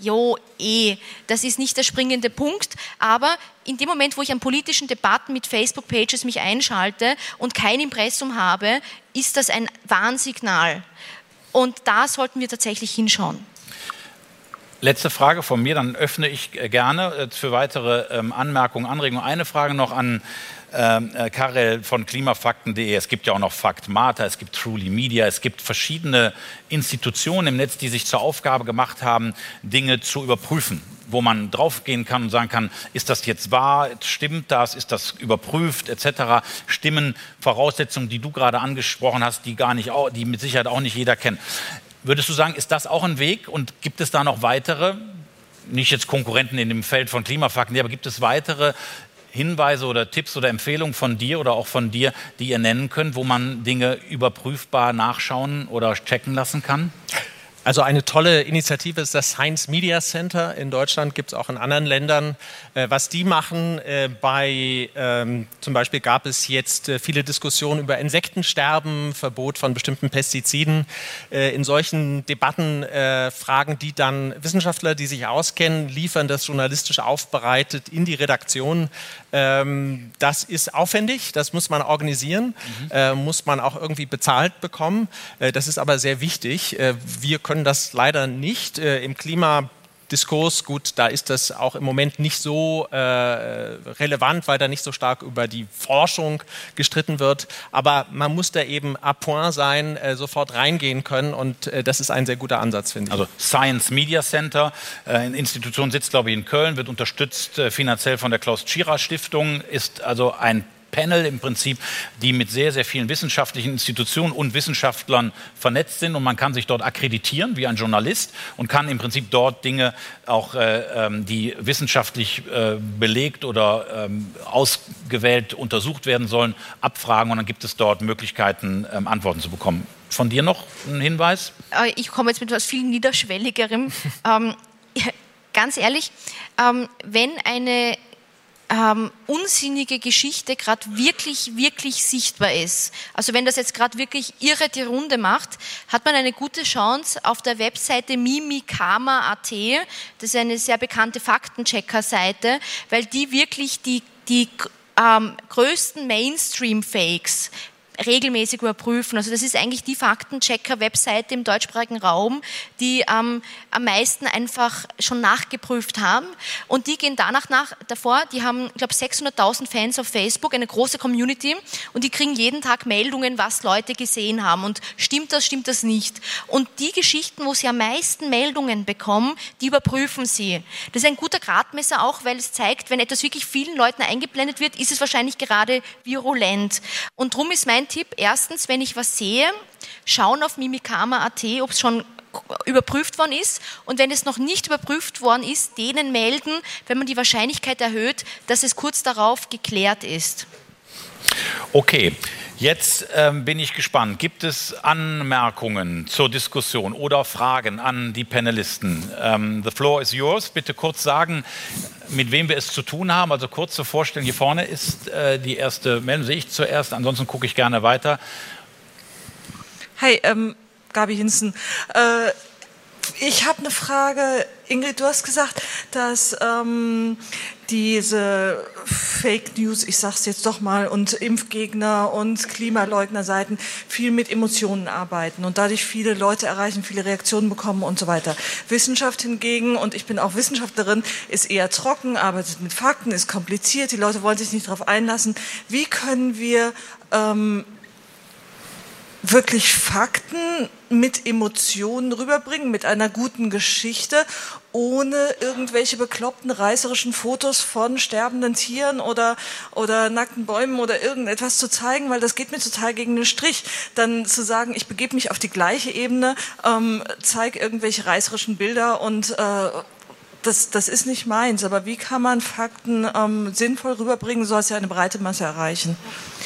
das ist nicht der springende Punkt, aber in dem Moment, wo ich an politischen Debatten mit Facebook-Pages mich einschalte und kein Impressum habe, ist das ein Warnsignal. Und da sollten wir tatsächlich hinschauen. Letzte Frage von mir, dann öffne ich gerne für weitere Anmerkungen, Anregungen. Eine Frage noch an Karel von klimafakten.de. Es gibt ja auch noch Faktmata, es gibt Truly Media, es gibt verschiedene Institutionen im Netz, die sich zur Aufgabe gemacht haben, Dinge zu überprüfen, wo man draufgehen kann und sagen kann, ist das jetzt wahr, stimmt das, ist das überprüft, etc. Stimmen Voraussetzungen, die du gerade angesprochen hast, die mit Sicherheit auch nicht jeder kennt. Würdest du sagen, ist das auch ein Weg und gibt es da noch weitere, nicht jetzt Konkurrenten in dem Feld von Klimafakten, aber gibt es weitere Hinweise oder Tipps oder Empfehlungen von dir oder auch von dir, die ihr nennen könnt, wo man Dinge überprüfbar nachschauen oder checken lassen kann? Also eine tolle Initiative ist das Science Media Center in Deutschland, gibt es auch in anderen Ländern. Was die machen, zum Beispiel gab es jetzt viele Diskussionen über Insektensterben, Verbot von bestimmten Pestiziden. In solchen Debatten fragen die dann Wissenschaftler, die sich auskennen, liefern das journalistisch aufbereitet in die Redaktion. Das ist aufwendig, das muss man organisieren, muss man auch irgendwie bezahlt bekommen. Das ist aber sehr wichtig. Wir können das leider nicht im Klimadiskurs. Gut, da ist das auch im Moment nicht so relevant, weil da nicht so stark über die Forschung gestritten wird. Aber man muss da eben à point sein, sofort reingehen können und das ist ein sehr guter Ansatz, finde ich. Also Science Media Center, eine Institution sitzt, glaube ich, in Köln, wird unterstützt finanziell von der Klaus-Tschira-Stiftung, ist also ein Panel im Prinzip, die mit sehr, sehr vielen wissenschaftlichen Institutionen und Wissenschaftlern vernetzt sind und man kann sich dort akkreditieren wie ein Journalist und kann im Prinzip dort Dinge auch, die wissenschaftlich belegt oder ausgewählt untersucht werden sollen, abfragen und dann gibt es dort Möglichkeiten, Antworten zu bekommen. Von dir noch ein Hinweis? Ich komme jetzt mit etwas viel Niederschwelligerem. Ganz ehrlich, wenn eine unsinnige Geschichte gerade wirklich sichtbar ist. Also wenn das jetzt gerade wirklich irre die Runde macht, hat man eine gute Chance auf der Webseite mimikama.at, das ist eine sehr bekannte Faktenchecker-Seite, weil die wirklich die größten Mainstream-Fakes regelmäßig überprüfen. Also das ist eigentlich die Faktenchecker-Webseite im deutschsprachigen Raum, die am meisten einfach schon nachgeprüft haben. Und die gehen davor, die haben, ich glaube, 600.000 Fans auf Facebook, eine große Community, und die kriegen jeden Tag Meldungen, was Leute gesehen haben. Und stimmt das nicht? Und die Geschichten, wo sie am meisten Meldungen bekommen, die überprüfen sie. Das ist ein guter Gradmesser auch, weil es zeigt, wenn etwas wirklich vielen Leuten eingeblendet wird, ist es wahrscheinlich gerade virulent. Und darum ist mein Tipp, erstens, wenn ich was sehe, schauen auf mimikama.at, ob es schon überprüft worden ist, und wenn es noch nicht überprüft worden ist, denen melden, wenn man die Wahrscheinlichkeit erhöht, dass es kurz darauf geklärt ist. Okay, Jetzt bin ich gespannt. Gibt es Anmerkungen zur Diskussion oder Fragen an die Panelisten? The floor is yours. Bitte kurz sagen, mit wem wir es zu tun haben. Also kurz zu vorstellen, hier vorne ist die erste Meldung, sehe ich zuerst. Ansonsten gucke ich gerne weiter. Hi, Gabi Hinzen. Ich habe eine Frage. Ingrid, du hast gesagt, dass diese Fake News, ich sag's jetzt doch mal, und Impfgegner und Klimaleugnerseiten viel mit Emotionen arbeiten und dadurch viele Leute erreichen, viele Reaktionen bekommen und so weiter. Wissenschaft hingegen, und ich bin auch Wissenschaftlerin, ist eher trocken, arbeitet mit Fakten, ist kompliziert, die Leute wollen sich nicht darauf einlassen. Wie können wir wirklich Fakten mit Emotionen rüberbringen, mit einer guten Geschichte, ohne irgendwelche bekloppten reißerischen Fotos von sterbenden Tieren oder nackten Bäumen oder irgendetwas zu zeigen, weil das geht mir total gegen den Strich. Dann zu sagen, ich begebe mich auf die gleiche Ebene, zeige irgendwelche reißerischen Bilder und das ist nicht meins. Aber wie kann man Fakten sinnvoll rüberbringen, so dass sie eine breite Masse erreichen?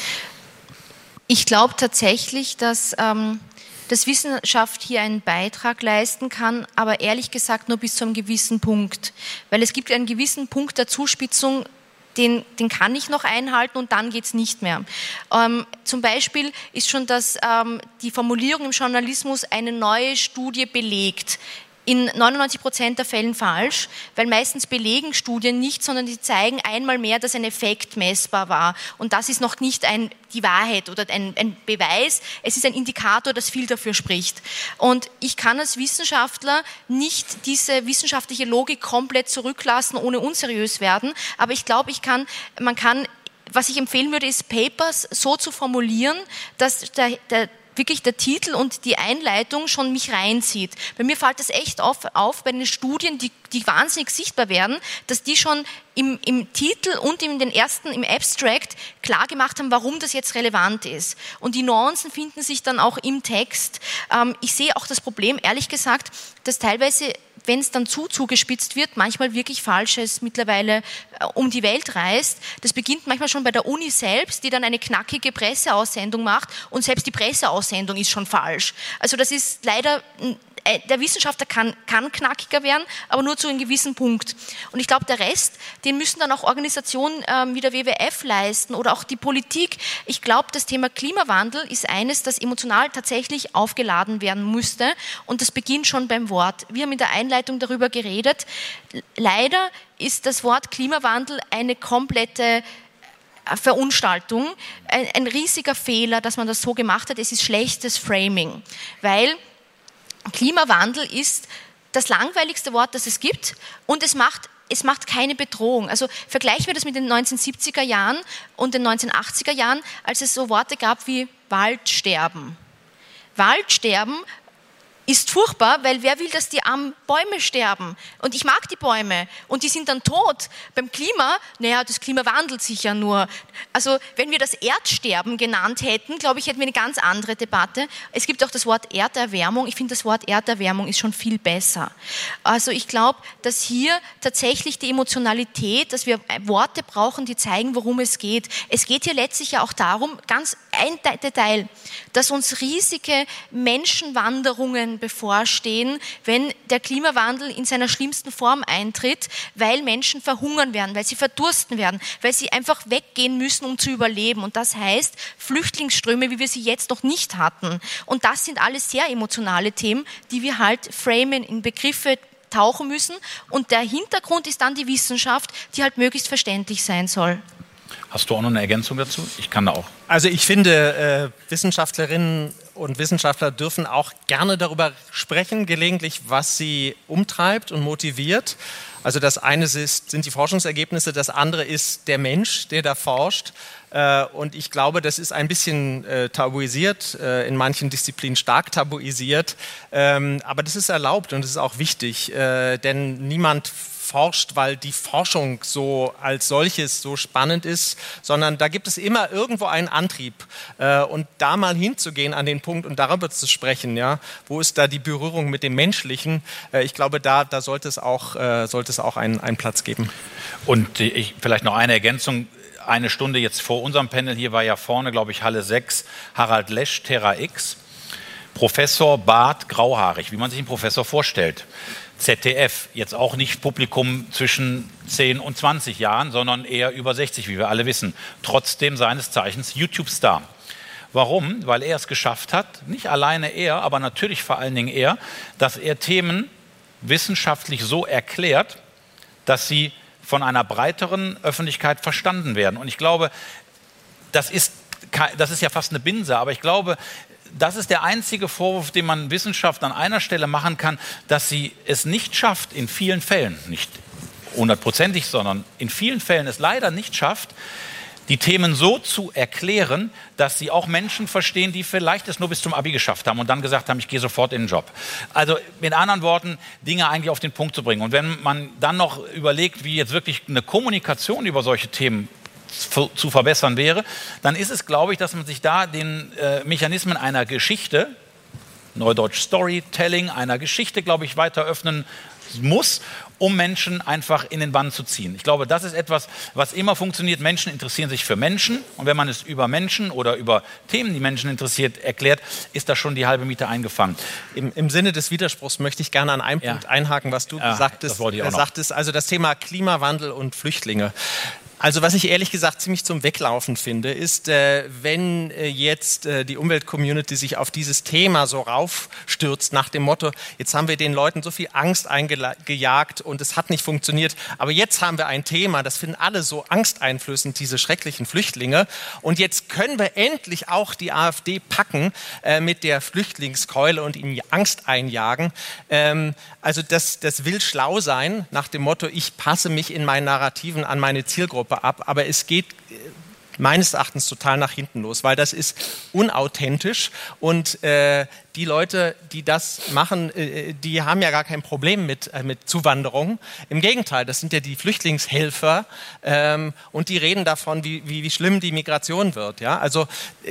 Ich glaube tatsächlich, dass Wissenschaft hier einen Beitrag leisten kann, aber ehrlich gesagt nur bis zu einem gewissen Punkt. Weil es gibt einen gewissen Punkt der Zuspitzung, den kann ich noch einhalten und dann geht es nicht mehr. Zum Beispiel ist schon die Formulierung im Journalismus eine neue Studie belegt. In 99% der Fällen falsch, weil meistens belegen Studien nicht, sondern die zeigen einmal mehr, dass ein Effekt messbar war. Und das ist noch nicht die Wahrheit oder ein Beweis, es ist ein Indikator, das viel dafür spricht. Und ich kann als Wissenschaftler nicht diese wissenschaftliche Logik komplett zurücklassen, ohne unseriös werden, aber ich glaube, was ich empfehlen würde, ist Papers so zu formulieren, dass wirklich der Titel und die Einleitung schon mich reinzieht. Bei mir fällt das echt auf bei den Studien, die wahnsinnig sichtbar werden, dass die schon im Titel und im Abstract klar gemacht haben, warum das jetzt relevant ist. Und die Nuancen finden sich dann auch im Text. Ich sehe auch das Problem, ehrlich gesagt, dass teilweise, wenn es dann zugespitzt wird, manchmal wirklich Falsches mittlerweile um die Welt reist. Das beginnt manchmal schon bei der Uni selbst, die dann eine knackige Presseaussendung macht und selbst die Presseaussendung ist schon falsch. Also das ist leider, der Wissenschaftler kann knackiger werden, aber nur zu einem gewissen Punkt. Und ich glaube, der Rest, den müssen dann auch Organisationen wie der WWF leisten oder auch die Politik. Ich glaube, das Thema Klimawandel ist eines, das emotional tatsächlich aufgeladen werden müsste und das beginnt schon beim Wort. Wir haben in der Einleitung darüber geredet. Leider ist das Wort Klimawandel eine komplette Verunstaltung, ein riesiger Fehler, dass man das so gemacht hat. Es ist schlechtes Framing, weil Klimawandel ist das langweiligste Wort, das es gibt und es macht keine Bedrohung. Also vergleichen wir das mit den 1970er Jahren und den 1980er Jahren, als es so Worte gab wie Waldsterben. Waldsterben ist furchtbar, weil wer will, dass die armen Bäume sterben? Und ich mag die Bäume und die sind dann tot. Beim Klima, das Klima wandelt sich ja nur. Also wenn wir das Erdsterben genannt hätten, glaube ich, hätten wir eine ganz andere Debatte. Es gibt auch das Wort Erderwärmung. Ich finde, das Wort Erderwärmung ist schon viel besser. Also ich glaube, dass hier tatsächlich die Emotionalität, dass wir Worte brauchen, die zeigen, worum es geht. Es geht hier letztlich ja auch darum, ganz ein Detail, dass uns riesige Menschenwanderungen bevorstehen, wenn der Klimawandel in seiner schlimmsten Form eintritt, weil Menschen verhungern werden, weil sie verdursten werden, weil sie einfach weggehen müssen, um zu überleben. Und das heißt Flüchtlingsströme, wie wir sie jetzt noch nicht hatten. Und das sind alles sehr emotionale Themen, die wir halt framen, in Begriffe tauchen müssen. Und der Hintergrund ist dann die Wissenschaft, die halt möglichst verständlich sein soll. Hast du auch noch eine Ergänzung dazu? Ich kann da auch. Also ich finde, Wissenschaftlerinnen und Wissenschaftler dürfen auch gerne darüber sprechen, gelegentlich, was sie umtreibt und motiviert. Also das eine sind die Forschungsergebnisse, das andere ist der Mensch, der da forscht. Und ich glaube, das ist ein bisschen tabuisiert, in manchen Disziplinen stark tabuisiert. Aber das ist erlaubt und das ist auch wichtig, denn niemand forscht, weil die Forschung so als solches so spannend ist, sondern da gibt es immer irgendwo einen Antrieb. Und da mal hinzugehen an den Punkt und darüber zu sprechen, ja, wo ist da die Berührung mit dem Menschlichen? Ich glaube, da sollte es auch einen Platz geben. Und vielleicht noch eine Ergänzung. eine Stunde jetzt vor unserem Panel hier war ja vorne, glaube ich, Halle 6, Harald Lesch, Terra X, Professor, Bart, grauhaarig, wie man sich einen Professor vorstellt. ZDF, jetzt auch nicht Publikum zwischen 10 und 20 Jahren, sondern eher über 60, wie wir alle wissen. Trotzdem seines Zeichens YouTube-Star. Warum? Weil er es geschafft hat, nicht alleine er, aber natürlich vor allen Dingen er, dass er Themen wissenschaftlich so erklärt, dass sie von einer breiteren Öffentlichkeit verstanden werden. Und ich glaube, das ist ja fast eine Binse, aber ich glaube, das ist der einzige Vorwurf, den man Wissenschaft an einer Stelle machen kann, dass sie es nicht schafft, in vielen Fällen, nicht 100%ig, sondern in vielen Fällen es leider nicht schafft, die Themen so zu erklären, dass sie auch Menschen verstehen, die vielleicht es nur bis zum Abi geschafft haben und dann gesagt haben, ich gehe sofort in den Job. Also mit anderen Worten, Dinge eigentlich auf den Punkt zu bringen. Und wenn man dann noch überlegt, wie jetzt wirklich eine Kommunikation über solche Themen zu verbessern wäre, dann ist es, glaube ich, dass man sich da den Mechanismen einer Geschichte, Neudeutsch Storytelling, einer Geschichte, glaube ich, weiter öffnen muss, um Menschen einfach in den Bann zu ziehen. Ich glaube, das ist etwas, was immer funktioniert. Menschen interessieren sich für Menschen und wenn man es über Menschen oder über Themen, die Menschen interessiert, erklärt, ist da schon die halbe Miete eingefangen. Im Sinne des Widerspruchs möchte ich gerne an einem Punkt einhaken, was du sagtest, also das Thema Klimawandel und Flüchtlinge. Also was ich ehrlich gesagt ziemlich zum Weglaufen finde, ist, wenn jetzt die Umweltcommunity sich auf dieses Thema so raufstürzt nach dem Motto, jetzt haben wir den Leuten so viel Angst eingejagt und es hat nicht funktioniert, aber jetzt haben wir ein Thema, das finden alle so angsteinflößend, diese schrecklichen Flüchtlinge und jetzt können wir endlich auch die AfD packen mit der Flüchtlingskeule und ihnen Angst einjagen. Also das will schlau sein nach dem Motto, ich passe mich in meinen Narrativen an meine Zielgruppe ab, aber es geht meines Erachtens total nach hinten los, weil das ist unauthentisch und die Leute, die das machen, die haben ja gar kein Problem mit Zuwanderung. Im Gegenteil, das sind ja die Flüchtlingshelfer und die reden davon, wie schlimm die Migration wird. Ja? Also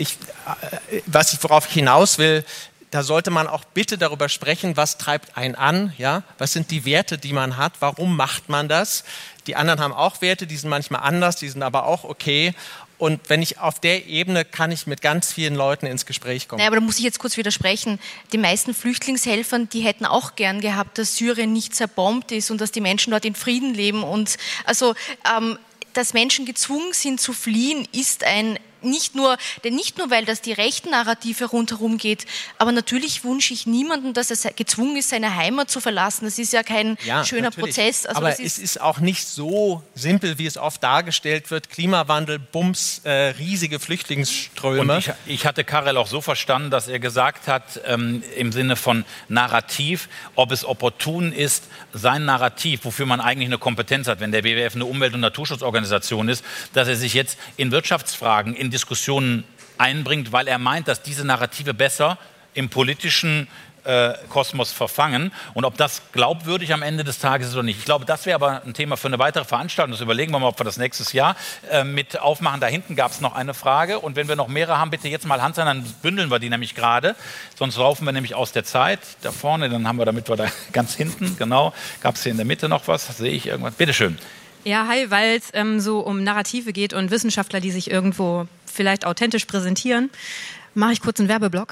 worauf ich hinaus will, da sollte man auch bitte darüber sprechen, was treibt einen an, ja? Was sind die Werte, die man hat, warum macht man das? Die anderen haben auch Werte, die sind manchmal anders, die sind aber auch okay. Und wenn ich auf der Ebene kann ich mit ganz vielen Leuten ins Gespräch kommen. Naja, aber da muss ich jetzt kurz widersprechen. Die meisten Flüchtlingshelfern, die hätten auch gern gehabt, dass Syrien nicht zerbombt ist und dass die Menschen dort in Frieden leben. Und also, dass Menschen gezwungen sind zu fliehen, ist nicht nur, weil das die rechten Narrative rundherum geht, aber natürlich wünsche ich niemandem, dass er gezwungen ist, seine Heimat zu verlassen. Das ist ja kein schöner Prozess. Also aber es ist auch nicht so simpel, wie es oft dargestellt wird. Klimawandel, Bums, riesige Flüchtlingsströme. Und ich hatte Karel auch so verstanden, dass er gesagt hat, im Sinne von Narrativ, ob es opportun ist, sein Narrativ, wofür man eigentlich eine Kompetenz hat, wenn der WWF eine Umwelt- und Naturschutzorganisation ist, dass er sich jetzt in Wirtschaftsfragen, in Diskussionen einbringt, weil er meint, dass diese Narrative besser im politischen Kosmos verfangen. Und ob das glaubwürdig am Ende des Tages ist oder nicht. Ich glaube, das wäre aber ein Thema für eine weitere Veranstaltung. Das überlegen wir mal, ob wir das nächstes Jahr mit aufmachen. Da hinten gab es noch eine Frage. Und wenn wir noch mehrere haben, bitte jetzt mal Hand sein, dann bündeln wir die nämlich gerade. Sonst laufen wir nämlich aus der Zeit. Da vorne, dann haben wir, damit wir da ganz hinten, genau. Gab es hier in der Mitte noch was? Sehe ich irgendwas? Bitte schön. Ja, hi, weil es so um Narrative geht und Wissenschaftler, die sich irgendwo vielleicht authentisch präsentieren, mache ich kurz einen Werbeblock.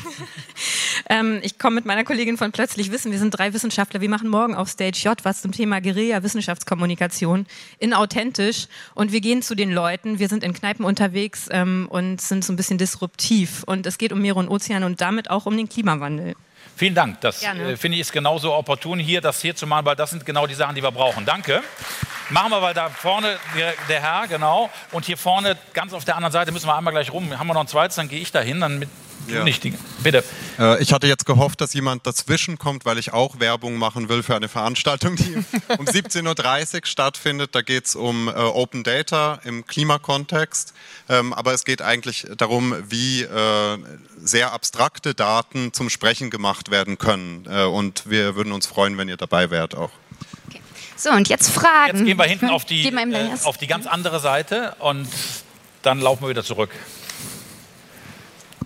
Ich komme mit meiner Kollegin von Plötzlich Wissen. Wir sind 3 Wissenschaftler. Wir machen morgen auf Stage J was zum Thema Guerilla-Wissenschaftskommunikation in authentisch. Und wir gehen zu den Leuten. Wir sind in Kneipen unterwegs und sind so ein bisschen disruptiv. Und es geht um Meere und Ozeane und damit auch um den Klimawandel. Vielen Dank. Das finde ich ist genauso opportun, das hier zu machen, weil das sind genau die Sachen, die wir brauchen. Danke. Machen wir, weil da vorne der Herr, genau. Und hier vorne, ganz auf der anderen Seite, müssen wir einmal gleich rum. Haben wir noch ein zweites, dann gehe ich da hin. Dann mit bitte. Ich hatte jetzt gehofft, dass jemand dazwischen kommt, weil ich auch Werbung machen will für eine Veranstaltung, die um 17.30 Uhr stattfindet. Da geht es um Open Data im Klimakontext. Aber es geht eigentlich darum, wie sehr abstrakte Daten zum Sprechen gemacht werden können. Und wir würden uns freuen, wenn ihr dabei wärt auch. Okay. So, und jetzt Fragen. Jetzt gehen wir hinten auf die ganz andere Seite und dann laufen wir wieder zurück.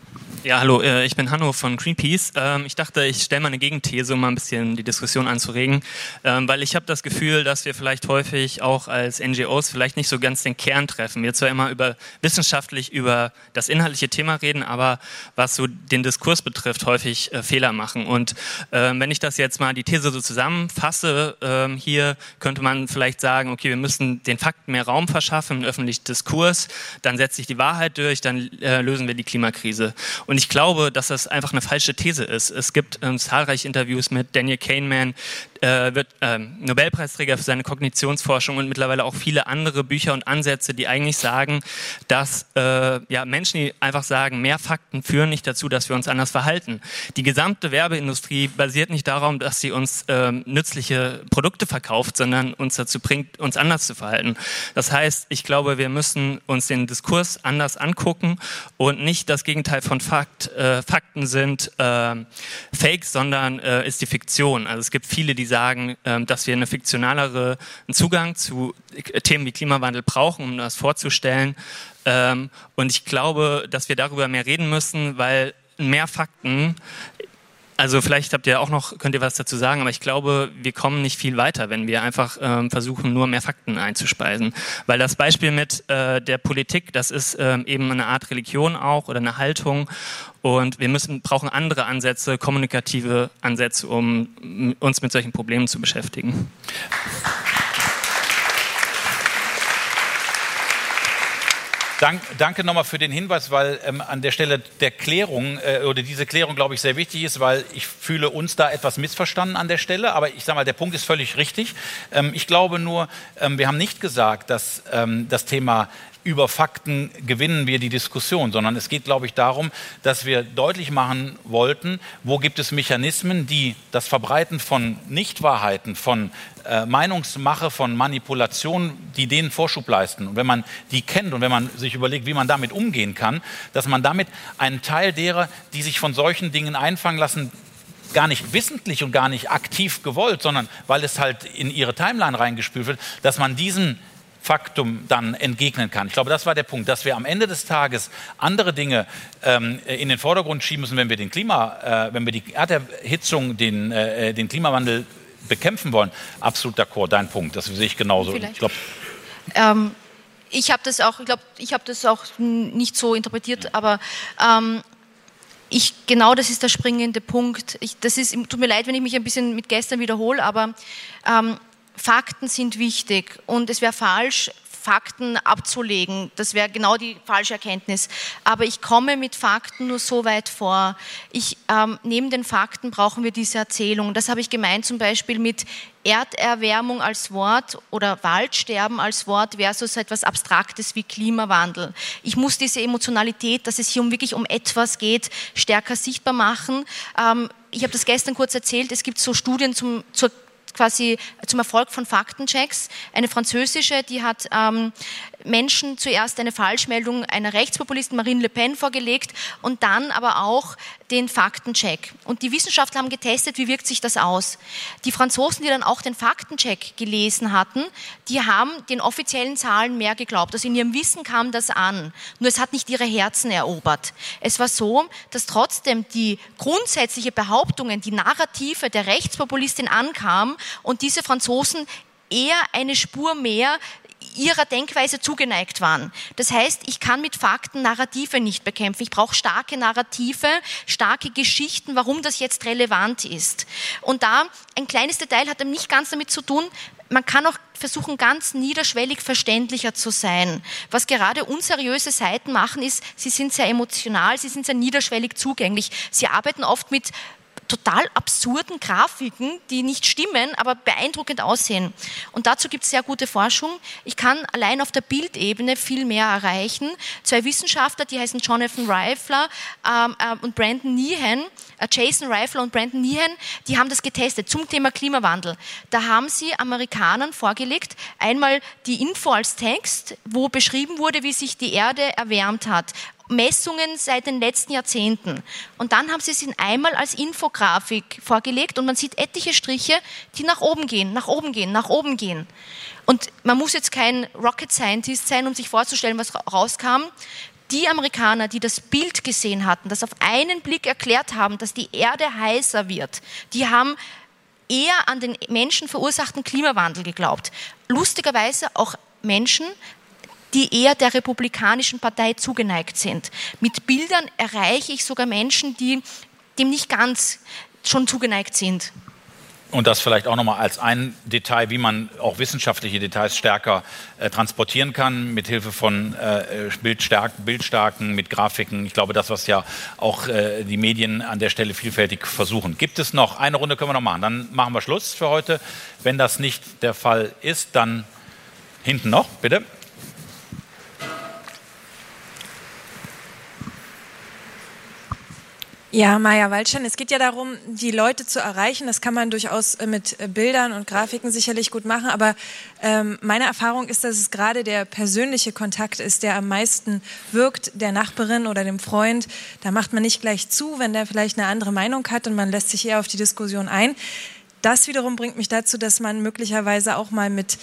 Ja, hallo, ich bin Hanno von Greenpeace. Ich dachte, ich stelle mal eine Gegenthese, um mal ein bisschen die Diskussion anzuregen, weil ich habe das Gefühl, dass wir vielleicht häufig auch als NGOs vielleicht nicht so ganz den Kern treffen. Wir zwar immer wissenschaftlich über das inhaltliche Thema reden, aber was so den Diskurs betrifft, häufig Fehler machen. Und wenn ich das jetzt mal die These so zusammenfasse, hier könnte man vielleicht sagen, okay, wir müssen den Fakten mehr Raum verschaffen im öffentlichen Diskurs, dann setzt sich die Wahrheit durch, dann lösen wir die Klimakrise. Und ich glaube, dass das einfach eine falsche These ist. Es gibt zahlreiche Interviews mit Daniel Kahneman, wird Nobelpreisträger für seine Kognitionsforschung und mittlerweile auch viele andere Bücher und Ansätze, die eigentlich sagen, dass Menschen, die einfach sagen, mehr Fakten führen nicht dazu, dass wir uns anders verhalten. Die gesamte Werbeindustrie basiert nicht darauf, dass sie uns nützliche Produkte verkauft, sondern uns dazu bringt, uns anders zu verhalten. Das heißt, ich glaube, wir müssen uns den Diskurs anders angucken und nicht das Gegenteil von Fakten sind Fakes, sondern ist die Fiktion. Also es gibt viele, die sagen, dass wir einen fiktionaleren Zugang zu Themen wie Klimawandel brauchen, um das vorzustellen. Und ich glaube, dass wir darüber mehr reden müssen, weil mehr Fakten, also vielleicht könnt ihr was dazu sagen, aber ich glaube, wir kommen nicht viel weiter, wenn wir einfach versuchen, nur mehr Fakten einzuspeisen. Weil das Beispiel mit der Politik, das ist eben eine Art Religion auch oder eine Haltung. Und wir brauchen andere Ansätze, kommunikative Ansätze, um uns mit solchen Problemen zu beschäftigen. Danke nochmal für den Hinweis, weil an der Stelle der Klärung oder diese Klärung, glaube ich, sehr wichtig ist, weil ich fühle uns da etwas missverstanden an der Stelle. Aber ich sage mal, der Punkt ist völlig richtig. Ich glaube nur, wir haben nicht gesagt, dass das Thema über Fakten gewinnen wir die Diskussion, sondern es geht, glaube ich, darum, dass wir deutlich machen wollten, wo gibt es Mechanismen, die das Verbreiten von Nichtwahrheiten, von Meinungsmache, von Manipulation, die denen Vorschub leisten. Und wenn man die kennt und wenn man sich überlegt, wie man damit umgehen kann, dass man damit einen Teil derer, die sich von solchen Dingen einfangen lassen, gar nicht wissentlich und gar nicht aktiv gewollt, sondern weil es halt in ihre Timeline reingespült wird, dass man diesen Faktum dann entgegnen kann. Ich glaube, das war der Punkt, dass wir am Ende des Tages andere Dinge in den Vordergrund schieben müssen, wenn wir wenn wir die Erderhitzung, den Klimawandel bekämpfen wollen. Absolut d'accord, dein Punkt, das sehe ich genauso. Ich habe das auch nicht so interpretiert, aber genau das ist der springende Punkt. Tut mir leid, wenn ich mich ein bisschen mit gestern wiederhole, aber Fakten sind wichtig und es wäre falsch, Fakten abzulegen. Das wäre genau die falsche Erkenntnis. Aber ich komme mit Fakten nur so weit vor. Neben den Fakten brauchen wir diese Erzählung. Das habe ich gemeint zum Beispiel mit Erderwärmung als Wort oder Waldsterben als Wort versus etwas Abstraktes wie Klimawandel. Ich muss diese Emotionalität, dass es hier wirklich um etwas geht, stärker sichtbar machen. Ich habe das gestern kurz erzählt. Es gibt so Studien zum Erfolg von Faktenchecks. Eine französische, die hat Menschen zuerst eine Falschmeldung einer Rechtspopulistin Marine Le Pen vorgelegt und dann aber auch den Faktencheck. Und die Wissenschaftler haben getestet, wie wirkt sich das aus. Die Franzosen, die dann auch den Faktencheck gelesen hatten, die haben den offiziellen Zahlen mehr geglaubt. Also in ihrem Wissen kam das an. Nur es hat nicht ihre Herzen erobert. Es war so, dass trotzdem die grundsätzliche Behauptungen, die Narrative der Rechtspopulistin ankamen und diese Franzosen eher eine Spur mehr ihrer Denkweise zugeneigt waren. Das heißt, ich kann mit Fakten Narrative nicht bekämpfen. Ich brauche starke Narrative, starke Geschichten, warum das jetzt relevant ist. Und da ein kleines Detail hat nicht ganz damit zu tun, man kann auch versuchen, ganz niederschwellig verständlicher zu sein. Was gerade unseriöse Seiten machen, ist, sie sind sehr emotional, sie sind sehr niederschwellig zugänglich. Sie arbeiten oft mit total absurden Grafiken, die nicht stimmen, aber beeindruckend aussehen. Und dazu gibt es sehr gute Forschung. Ich kann allein auf der Bildebene viel mehr erreichen. 2 Wissenschaftler, die heißen Jonathan Reifler und Brandon Nyhan, Jason Reifler und Brandon Nyhan, die haben das getestet zum Thema Klimawandel. Da haben sie Amerikanern vorgelegt, einmal die Info als Text, wo beschrieben wurde, wie sich die Erde erwärmt hat. Messungen seit den letzten Jahrzehnten. Und dann haben sie es einmal als Infografik vorgelegt und man sieht etliche Striche, die nach oben gehen, nach oben gehen, nach oben gehen. Und man muss jetzt kein Rocket Scientist sein, um sich vorzustellen, was rauskam. die Amerikaner, die das Bild gesehen hatten, das auf einen Blick erklärt haben, dass die Erde heißer wird, die haben eher an den menschenverursachten Klimawandel geglaubt. Lustigerweise auch Menschen, die eher der Republikanischen Partei zugeneigt sind. Mit Bildern erreiche ich sogar Menschen, die dem nicht ganz schon zugeneigt sind. Und das vielleicht auch nochmal als ein Detail, wie man auch wissenschaftliche Details stärker transportieren kann, mit Hilfe von Bildstarken, mit Grafiken. Ich glaube, das, was ja auch die Medien an der Stelle vielfältig versuchen. Gibt es noch, eine Runde können wir noch machen, dann machen wir Schluss für heute. Wenn das nicht der Fall ist, dann hinten noch, bitte. Ja, Maja Waldstein, es geht ja darum, die Leute zu erreichen. Das kann man durchaus mit Bildern und Grafiken sicherlich gut machen. Aber meine Erfahrung ist, dass es gerade der persönliche Kontakt ist, der am meisten wirkt, der Nachbarin oder dem Freund. Da macht man nicht gleich zu, wenn der vielleicht eine andere Meinung hat und man lässt sich eher auf die Diskussion ein. Das wiederum bringt mich dazu, dass man möglicherweise auch mal mit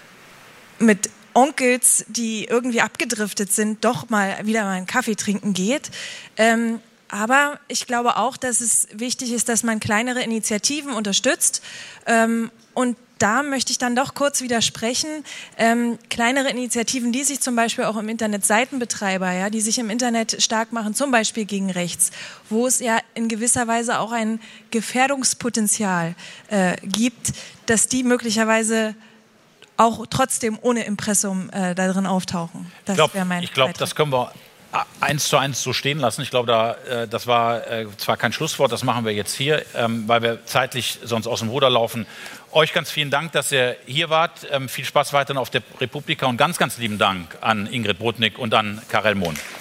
Onkels, die irgendwie abgedriftet sind, doch mal wieder einen Kaffee trinken geht. Aber ich glaube auch, dass es wichtig ist, dass man kleinere Initiativen unterstützt. Und da möchte ich dann doch kurz widersprechen. Kleinere Initiativen, die sich zum Beispiel auch im Internet Seitenbetreiber, ja, die sich im Internet stark machen, zum Beispiel gegen rechts, wo es ja in gewisser Weise auch ein Gefährdungspotenzial gibt, dass die möglicherweise auch trotzdem ohne Impressum da drin auftauchen. Das wäre mein Ich glaube, das können wir 1:1 so stehen lassen. Ich glaube, das war zwar kein Schlusswort, das machen wir jetzt hier, weil wir zeitlich sonst aus dem Ruder laufen. Euch ganz vielen Dank, dass ihr hier wart. Viel Spaß weiterhin auf der Republika und ganz, ganz lieben Dank an Ingrid Brodnik und an Karel Mohn.